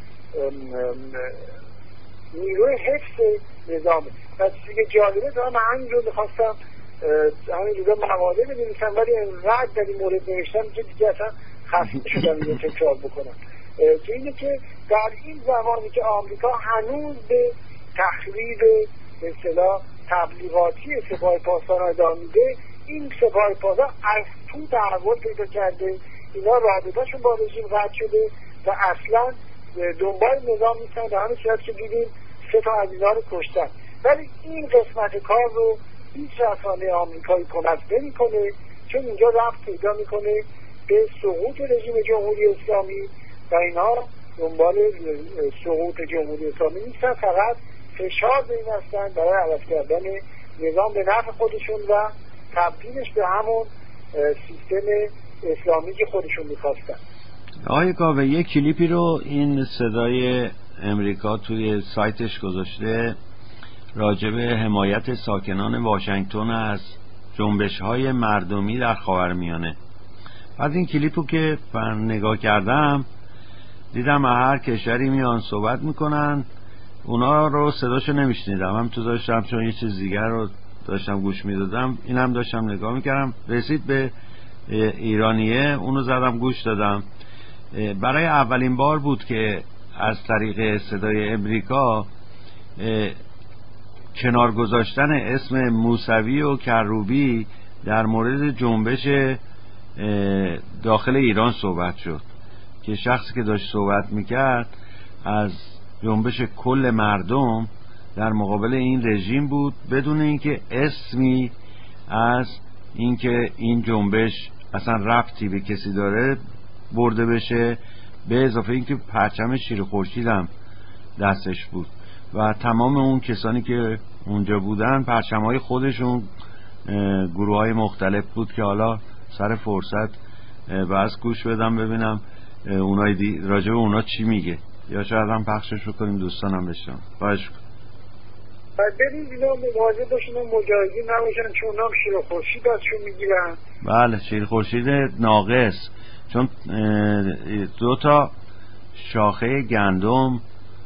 نیروی حفظ نظامه. و چیزی جالبه دارم همین رو میخواستم همین رو مقاله بنویسم، ولی انقدر در این مورد نوشتم که دیگه اصلا خسته شدم اینو تکرار بکنم، که اینه که در این زمانی که آمریکا هنوز به تخریب به اصطلاح تبلیغاتی سپاه پاسداران ادامه میده، این سپاه پاسداران از تو تحول پیدا کرده، اینا رابطه‌شون با رژیم قطع شده و اصلا دنبال نظام نیستن. در همین صورت که دیدیم سه تا از اینا رو کشتن، ولی این قسمت کار رو هیچ رسانه آمریکایی کمک نمی‌کنه، چون اینجا رفت پیدا میکنه به سقوط رژیم جمهوری اسلامی و اینا دنبال سقوط جمهوری اسلامی نیستن، فقط فشار به این هستن برای عوض کردن نظام به نفع خودشون و تبدیلش به همون سیستم اسلامی که خودشون میخواستن. آقای کاوه، یک کلیپی رو این صدای امریکا توی سایتش گذاشته راجب حمایت ساکنان واشنگتن از جنبش‌های مردمی در خاورمیانه. بعد این کلیپو که من نگاه کردم دیدم هر کشوری میان صحبت میکنن، اونا رو صداشو نمیشنیدم، هم تو داشتم چون یه چیز دیگر رو داشتم گوش میدادم، اینم داشتم نگاه میکردم، رسید به ایرانیه، اونو زدم گوش دادم. برای اولین بار بود که از طریق صدای امریکا کنار گذاشتن اسم موسوی و کروبی در مورد جنبش داخل ایران صحبت شد، که شخصی که داشت صحبت میکرد از جنبش کل مردم در مقابل این رژیم بود، بدون اینکه اسمی از اینکه این جنبش اصلا ربطی به کسی داره برده بشه، به اضافه اینکه پرچم شیر خورشید هم دستش بود و تمام اون کسانی که اونجا بودن پرچم‌های خودشون گروه‌های مختلف بود که حالا سر فرصت بس گوش بدم ببینم اونای دی راجع به اونا چی میگه، یا شاید هم پخشش بکنیم دوستانم بشنم. باش ببین اینا مواظب باشن مجاهدین نباشن چون اونا شیر خورشید ازشون میگیرن. بله، شیر خورشید ناقص، چون دو تا شاخه گندم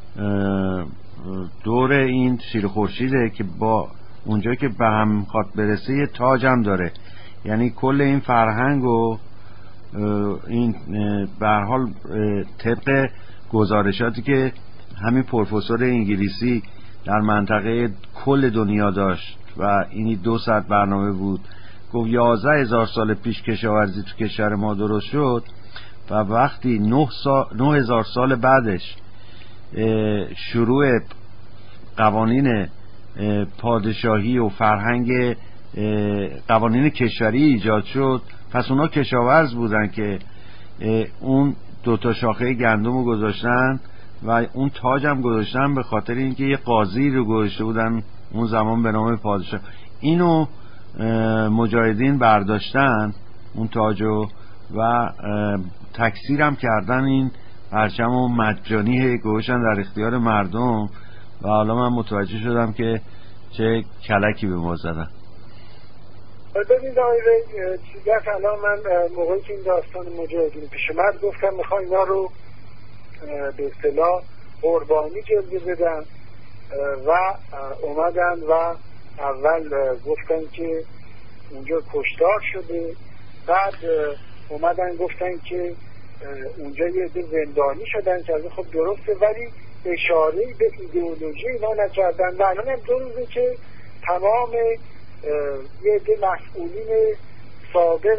دور این شیر خورشیده که با اونجا که به هم خواد برسه یه تاج هم داره، یعنی کل این فرهنگ و این به هر حال طبق گزارشاتی که همین پروفسور انگلیسی در منطقه کل دنیا داشت و اینی دو ساعت برنامه بود، گفت یازده هزار سال پیش کشاورزی تو کشور ما درست شد و وقتی نه, سا... نه هزار سال بعدش شروع قوانین پادشاهی و فرهنگ قوانین کشوری ایجاد شد، پس اونا کشاورز بودن که اون دوتا شاخه گندم رو گذاشتن و اون تاج هم گذاشتن به خاطر اینکه یه قاضی رو گذاشته بودن اون زمان به نام پادشاه. اینو مجاهدین برداشتن اون تاجو و تکثیر هم کردن این پرچم و مجانی گوشن در اختیار مردم و حالا من متوجه شدم که چه کلکی به ما زدن. ببینید آقای چیزت الان من موقعی که این داستان مجاهدین پیش اومد گفتم میخوام اینا رو به اصطلاح قربانی جلوه بدن و اومدن و اول گفتن که اونجا کشتار شده، بعد اومدن گفتن که اونجا یه عده زندانی شدن که خب درسته، ولی اشاره‌ای به ایدئولوژی اینا نکردن. و الان هم دو روزه که تمام یه عده مسئولین سابق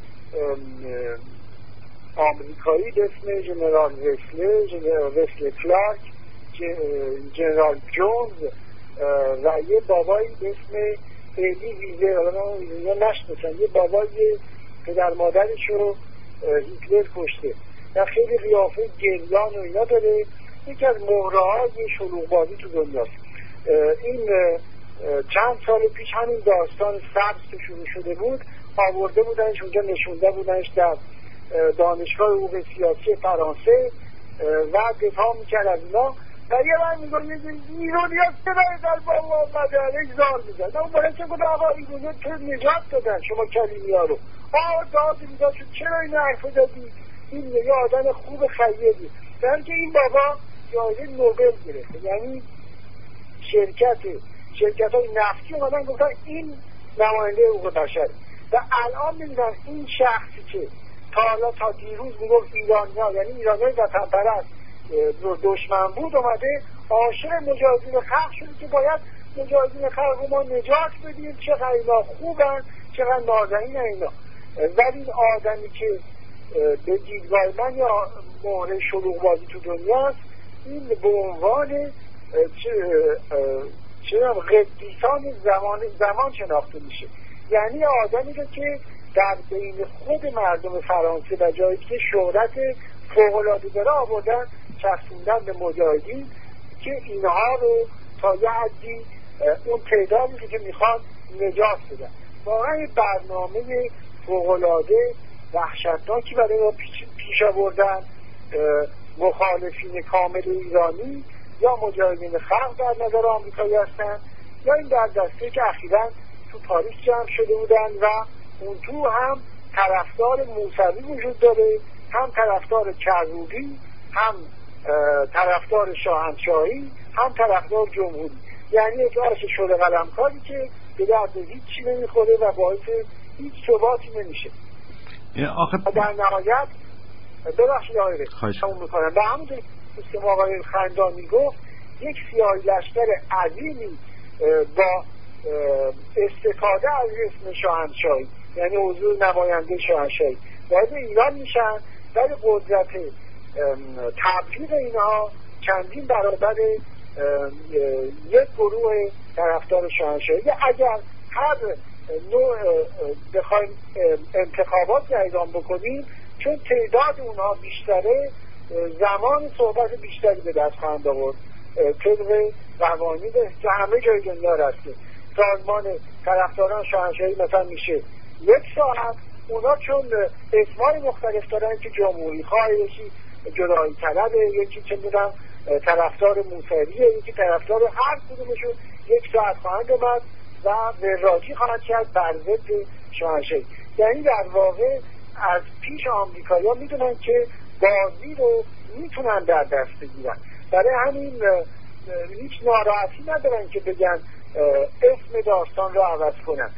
آمریکایی به اسم جنرال وسله، جنرال وسله کلارک، جنرال جونز و یه بابایی به اسم ایلی ویزر، الان اینا نشناسن، یه بابای پدر مادرش رو هیتلر کشته و خیلی قیافه گریان و اینا داره. یکی از مهره‌های شلوغ‌بازی تو دنیاست. این چند سال پیش همین داستان سبز که شروع شده بود آورده بودنش اونجا، نشونده بودنش در دانشگاه حقوق سیاسی فرانسه و دفاع میکرد از اینا و یه من میگم ایرانی ها چرا در بابا مدرک زار میزن. اون باید چه کنه آقا ایرانی ها چرا نجات دادن شما کلیمی ها رو؟ آقا داد میزاد شد چرا این حرفه دادی؟ این یه آدم خوب خیلی در که این بابا جایزه نوبل گرفته. یعنی شرکت شرکت های نفتی اومدن گفتن این نماینده حقوق بشر و الان میبینن این شخصی که تا حالا تا دیروز میگفت ایرانی ها، یعنی ایرانی های وطن پرست دشمن بود، اومده عاشق مجاهدین خلق شده که باید مجاهدین خلق ما نجات بدیم، چقدر اینا خوبن، چقدر نازنین اینا. ولی این آدمی که به دیدگاه من یا مهره شلوغ بازی تو دنیاست، این به عنوان چه قدیسان زمان زمان شناخته میشه. یعنی آدمی رو که در بین خود مردم فرانسه و جایی که شهرت فوق‌العاده داره آوردن چسبوندن به مجاهدین که اینها رو تا یه حدی اون تعدادی که میخوان نجات بدن. واقعا برنامه فوق‌العاده وحشتناکی برای ما پیش, پیش آوردن. مخالفین کامل ایرانی یا مجاهدین خلق در نظر آمریکایی هستن یا این در دسته که اخیراً تو پاریس جمع شده بودن و اون تو هم طرفدار موسوی وجود داره، هم طرفدار کروبی، هم طرفدار شاهنشاهی، هم طرفدار جمهوری. یعنی یک آش شده قلمکاری که به درد هیچی نمیخوره و باعث هیچ ثباتی نمیشه. آخه در نهایت ببخشید آقای همون میکنم به همون که آقای خندانی گفت یک سیاهی لشکر عظیمی با استفاده از اسم شاهنشاهی، یعنی حضور نماینده شاهنشاهی وارد ایران میشن، ولی قدرت تبلیغ اینها چندین برابر یک گروه طرفدار شاهنشاهی. اگر هر نوع بخوایم انتخابات اعلام بکنیم، چون تعداد اونها بیشتره زمان صحبت بیشتری به دست خواهند آورد طبق قوانین که همه جای دنیا رسته. سازمان طرفداران شاهنشاهی مثلا میشه یک ساعت، اونا چون اسمای مختلف دارن که جمهوری خواه، یکی جدایی طلبه، یکی چه میدونم طرفدار موسویه، یکی طرفدار هر کدومشون یک ساعت خواهند اومد و وراجی خواهند کرد بر ضد شاهنشاهی. یعنی در واقع از پیش آمریکایی‌ها میدونن که بازی رو میتونن در دست بگیرن، برای همین هیچ ناراحتی ندارن که بگن اسم داستان رو عوض کنن.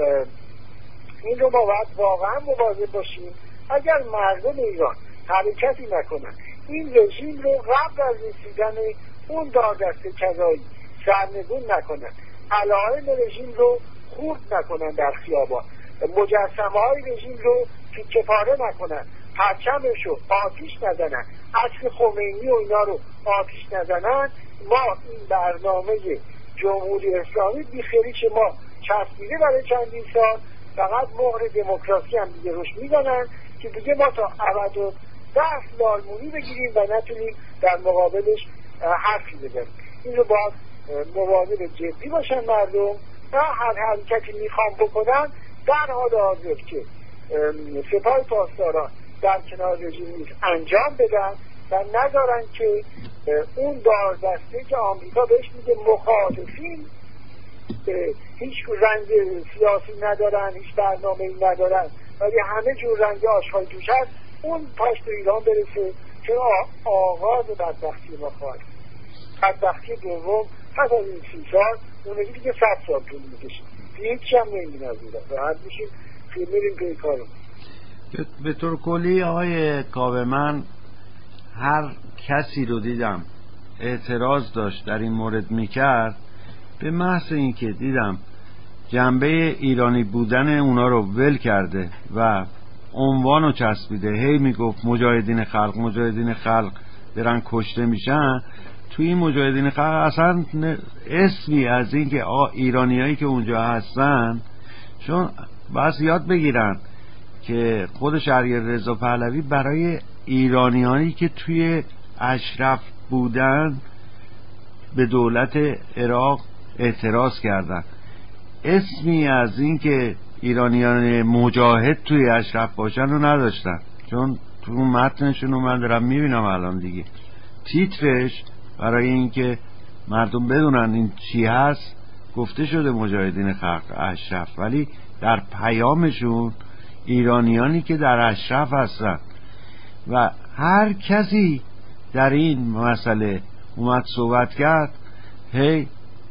این رو ما باید واقعا مواظب باشیم. اگر مردم ایران حرکتی نکنن، این رژیم رو قبل از رسیدن اون دادست کذایی سرنگون نکنن، علائم رژیم رو خورد نکنن در خیابان، مجسمه های رژیم رو تیکه پاره نکنن، پرچمش رو آتیش نزنن، عکس خمینی و اینا رو آتیش نزنن، ما این برنامه جمهوری اسلامی بیخیری که ما چسبیده برای چندین سال، فقط مهر دموکراسی هم دیگه روش میزنن که دیگه ما تا ابد و دست لالمونی بگیریم و نتونیم در مقابلش حرفی بزنیم. این رو باید مواظب جدی باشن مردم و هر حرکتی میخوام بکنن در حال حاضر که سپاه پاسداران در کنار رژیم نیست انجام بدن و ندارن که اون دار دسته که آمریکا بهش میگه مخالفین هیچ رنگ سیاسی ندارن، هیچ برنامه‌ای ندارن، ولی همه جور رنگ آشغال توش هست، اون پشت ایران برسه که آغاز بدبختی ما خواهد. بدبختی دوم پس از این سی سال اونه دیگه صد سال طول میکشه، هیچی هم نمیدین از ایران راحت میشیم که میریم که کارم. به طور کلی آقای کاوه، من هر کسی رو دیدم اعتراض داشت در این مورد میکرد، به محض اینکه دیدم جنبه ایرانی بودن اونا رو ول کرده و عنوانو چسبیده، هی میگفت مجاهدین خلق مجاهدین خلق برن کشته میشن، توی این مجاهدین خلق اصلا اسمی از این که آقا ایرانیایی که اونجا هستن، چون بس یاد بگیرن که خود شهریار رضا پهلوی برای ایرانیانی که توی اشرف بودن به دولت عراق اعتراض کردن، اسمی از این که ایرانیان مجاهد توی اشرف باشن رو نداشتن، چون تو متنشون رو من دارم میبینم الان دیگه، تیترش برای اینکه مردم بدونن این چی هست گفته شده مجاهدین خلق اشرف، ولی در پیامشون ایرانیانی که در اشرف هستن. و هر کسی در این مسئله اومد صحبت کرد، هی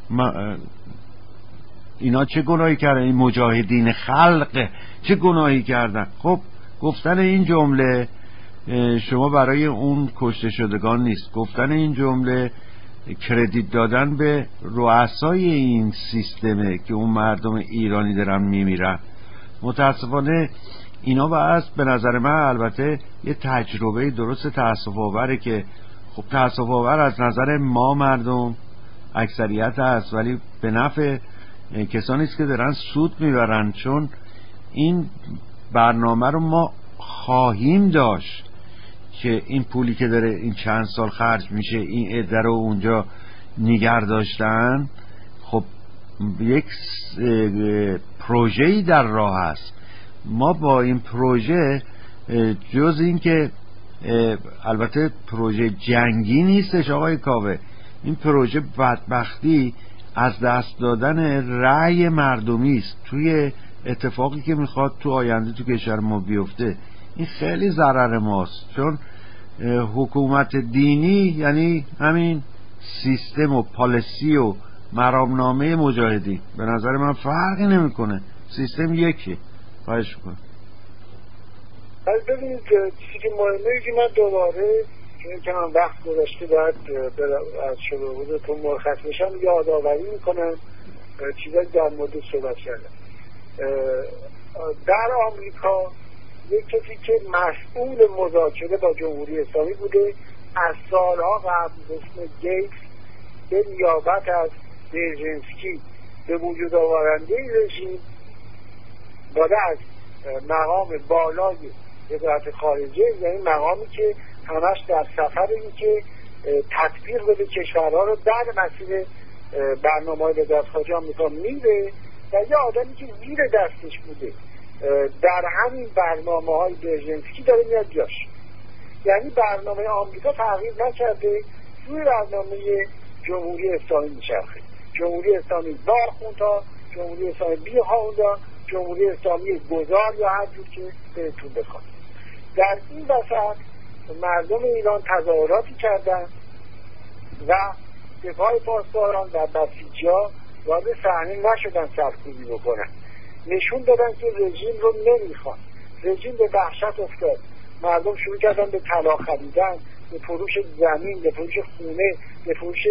اینا چه گناهی کردن، این مجاهدین خلق چه گناهی کردن؟ خب گفتن این جمله شما برای اون کشته شدگان نیست، گفتن این جمله کردیت دادن به رؤسای این سیستمه که اون مردم ایرانی دارن میمیرن. متاسفانه اینا باید به نظر من، البته یه تجربه درست تأسف آوره که خب تأسف آور از نظر ما مردم اکثریت هست، ولی به نفع کسانی است که دارن سود میبرن، چون این برنامه رو ما خواهیم داشت که این پولی که داره این چند سال خرج میشه این عده رو اونجا نگه داشتن، خب یک پروژه‌ای در راه هست. ما با این پروژه جز این که البته پروژه جنگی نیستش آقای کاوه، این پروژه بدبختی از دست دادن رأی مردمی است توی اتفاقی که میخواد تو آینده تو کشور ما بیفته. این خیلی ضرر ماست، چون حکومت دینی یعنی همین سیستم و پالیسی و مرامنامه مجاهدی، به نظر من فرقی نمیکنه، سیستم یکیه. خواهش میکنم. از ببینید چیزی که مهمه که من دوباره چون که من وقت گذاشته باید از شروع حضورتون مرخص میشم یادآوری میکنم چیزایی در مورد صحبت کردم. در آمریکا یک کسی که مسئول مذاکره با جمهوری اسلامی بوده از سالها قبل به اسم گیتس به نیابت از برژنسکی به وجود آورنده رژیم باده از مقام بالای وزارت خارجه، یعنی مقامی که همش در سفر این که تطبیق بده کشورها رو در مسیر برنامه‌های وزارت خارجه آمریکا میره، و یه آدمی که زیر دستش بوده در همین برنامه‌های برژنسکی داره میاد جاش. یعنی برنامه آمریکا تغییر نکرده، روی برنامه جمهوری اسلامی میچرخه. جمهوری اسلامی بارخون تا جمهوری اسلامی بی خوندا، جمهوری اسلامی گذار یا هر جور که بهتون بخواد. در این وسط مردم ایران تظاهراتی کردن و سپاه پاسداران و بسیجی‌ها وارد صحنه نشدن سرکوبی بکنن، نشون دادن که رژیم رو نمیخوان. رژیم به وحشت افتاد، مردم شروع کردن به طلا خریدن، به فروش زمین، به فروش خونه، به فروش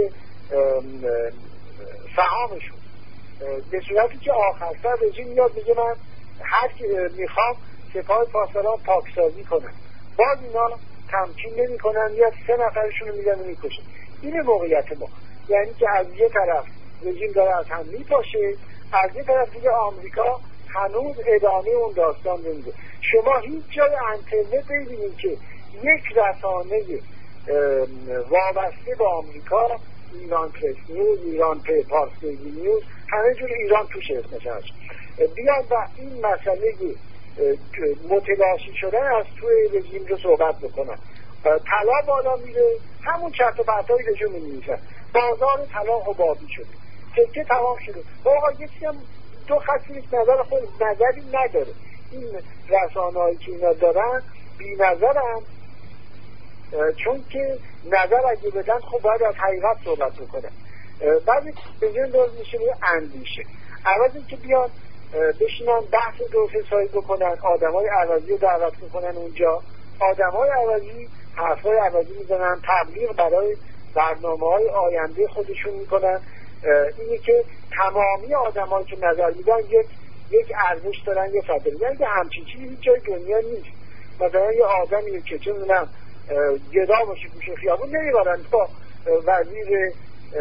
سهامشون، به صورتی که آخر سر رژیم میاد میگه من هر کی میخوام سپاه پاسداران پاکسازی کنن، باز اینا تمکین نمی کنن، یا سه نفرشون رو میدن و میکشن. این موقعیت ما، یعنی که از یه طرف رژیم داره از هم میپاشه، از یه طرف دیگه آمریکا هنوز ادامه اون داستان نمیده. شما هیچ جای اینترنت ببینید که یک رسانه وابسته به آمریکا، ایران پرس نیوز، ایران پارسی نیوز، همه جور ایران توش اسمش هست، بیاد و این مسئله متلاشی شدن از توی رژیم رو صحبت بکنن. طلا بالا میره، همون چرت و پرتای رژیم می‌نویسن، بازار طلا حبابی شده، تکه تمام شده. واقعا یکی هم دو خطی نظر خود نظری نداره. این رسانه‌هایی که اینا دارن بی نظرن، چون که نظر اگه بدن خب باید از حقیقت صحبت بکنن. بعضی رژیم دور میشه اندیشه، عوض این که بیان بشینن بحث درست حسابی بکنن، آدمای عوضی رو دعوت میکنن اونجا، آدمای عوضی حرفای عوضی میزنن، تبلیغ برای برنامه‌های آینده خودشون میکنن. اینه که تمامی آدمایی که نظر میدن یک یک ارزش دارن، یه فضیلت دارن. یعنی همچین چیزی هیچ جای دنیا نیست. مثلا یه آدمی که چه می‌دونم گدا باشه گوشه خیابون نمیبرن تا وزیر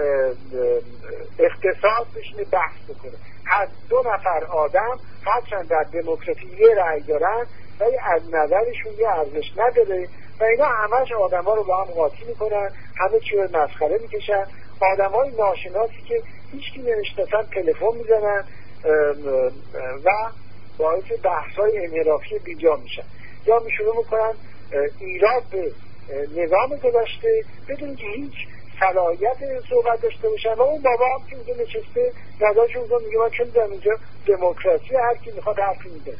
اقتصاد بشینه بحث بکنه. هر دو نفر آدم هرچند در دموکراسی یه رأی دارن ولی از نظرشون یه ارزش نداره و اینا همش آدم‌ها رو با هم قاطی میکنن، همه چی رو مسخره میکشن. آدم‌های ناشناسی که هیچکی نمیشناسن تلفن میزنن و باعث بحث‌های انحرافی بیجا میشن. یا میشونو میکنن ایراد به نظام گذشته بدون که هیچ صلاحیت صحبت داشته باشن و اون بابا هم که اونجا نشسته نداشت اونجا میگه من چون دارم اینجا دموکراسی هر کی میخواد حرفی میده.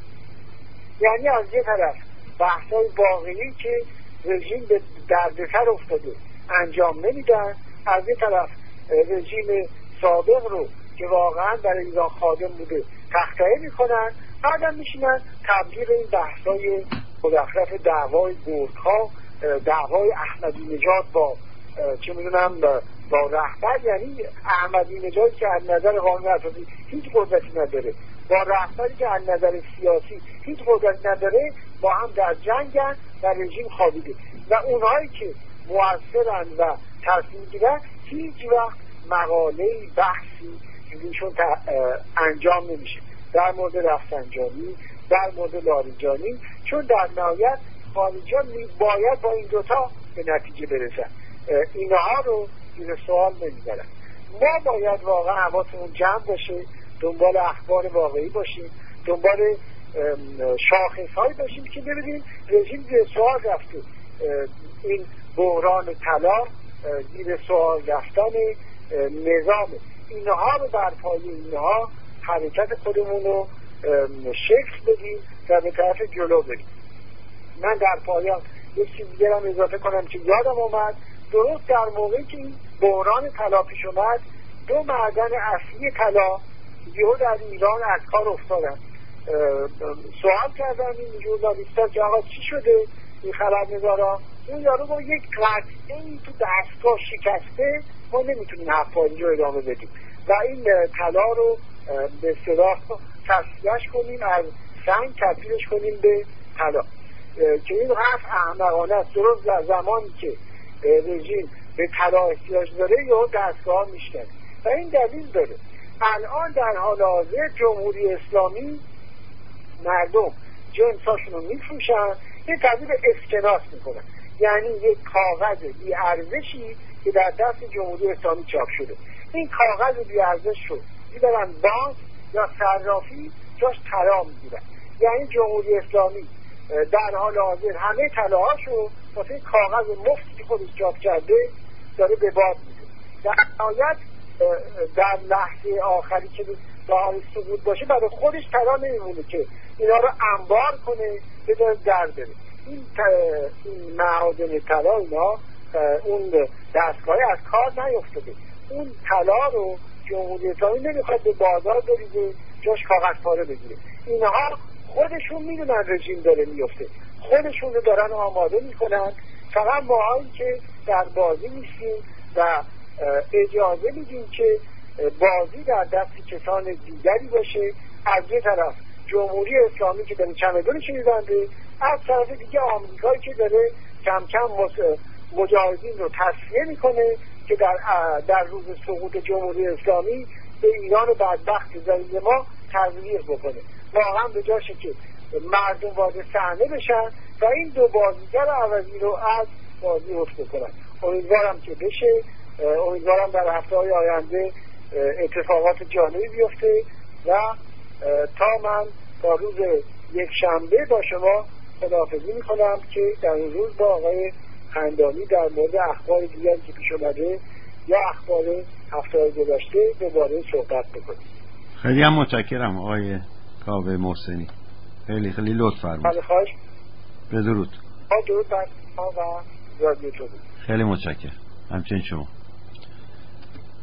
یعنی از یه طرف بحث‌های واقعی که رژیم به دردسر افتاده انجام نمیدن، از یه طرف رژیم سابق رو که واقعا برای ایران خادم بوده تخطئه میکنن، بعدم میشینن تبلیغ این بحث‌های مزخرف دعوای گردها، دعوای احمدی نژاد با چه میدونم با رهبر، یعنی احمدی نژادی که از نظر قانون اساسی هیچ قدرتی نداره با رهبری که از نظر سیاسی هیچ قدرتی نداره با هم در جنگن و رژیم خوابیده و اونهایی که مؤثرن و تصمیم گیرن هیچ وقت مقاله بحثی ایشون انجام نمیشه در مورد رفسنجانی، در مورد لاریجانی، چون در نهایت خارجیان باید با این دوتا به نتیجه برسن. اینها رو زیر سوال نمیبرن. ما باید واقعا حواسمون جمع باشه، دنبال اخبار واقعی باشیم، دنبال شاخص‌هایی باشیم که ببینیم رژیم زیر سوال رفته. این بحران طلا زیر سوال رفتن نظام، اینها رو بر پایه اینها حرکت خودمون رو شکل بدیم و به طرف جلو بریم. من در پایان یک چیز دیگه هم اضافه کنم که یادم اومد، درست در موقعی که این بحران طلا پیش اومد دو معدن اصلی طلا یهو در ایران از کار افتادن. سوال کردن این ژورنالیست‌ها که آقا چی شده این خبرنگارا؟ اون یارو با یک قطعه ای تو دستگاه شکسته ما نمیتونیم حرفا اینجا ادامه بدیم و این طلا رو به اصطلاح تصفیه‌اش کنیم، از سنگ تبدیلش کنیم به طلا که این حرف احمقانه است. درست در زمانی که رژیم به طلا احتیاج داره یا دستگاه میشکنه و این دلیل داره. الان در حال حاضر جمهوری اسلامی مردم جنساشون رو میفروشن، یه تبدیل به اسکناس میکنن، یعنی یک کاغذ بی ارزشی که در دست جمهوری اسلامی چاپ شده. این کاغذ بی ارزش رو میبرن بانک یا صرافی جاش طلا میگیرن. یعنی جمهوری اسلامی در حال حاضر همه طلاهاشو واسه کاغذ مفتی که خودش چاپ کرده داره به باد میده. در نهایت در لحظه آخری که به حال سقوط باشه برای خودش طلا نمیمونه که اینا رو انبار کنه بدون در بره. این این معادن طلا اینا اون دستگاه از کار نیفتاده. اون طلا رو جمهوری اسلامی نمیخواد به بازار بریزه جاش کاغذ پاره بگیره. اینها خودشون میدونن رژیم داره میفته، خودشون رو دارن آماده میکنن. فقط ماهایی که در بازی نیستیم و اجازه میدیم که بازی در دست کسان دیگری باشه، از یه طرف جمهوری اسلامی که داره چمدونش میبنده، از طرف دیگه آمریکایی که داره کم کم مجاهدین رو تصفیه میکنه که در در روز سقوط جمهوری اسلامی به ایران بدبخت ذلیل ما تزریق بکنه. واقعا به جاشه که مردم وارد صحنه بشن و این دو بازیگر عوضی رو از بازی حفظ کنن. امیدوارم که بشه، امیدوارم در هفته‌های آینده اتفاقات جالبی بیفته و تا من تا روز یک شنبه با شما خداحافظی میکنم که در این روز با آقای خندانی در مورد اخبار دیگری که پیش اومده یا اخبار هفته‌های گذشته دوباره صحبت بکنیم. خیلی هم متشکرم آقای کاوه محسنی، خیلی خیلی لطف فرمودید. خواهش. بدرود. درود بر شما و رادیو تو. خیلی متشکرم. همچنین شما.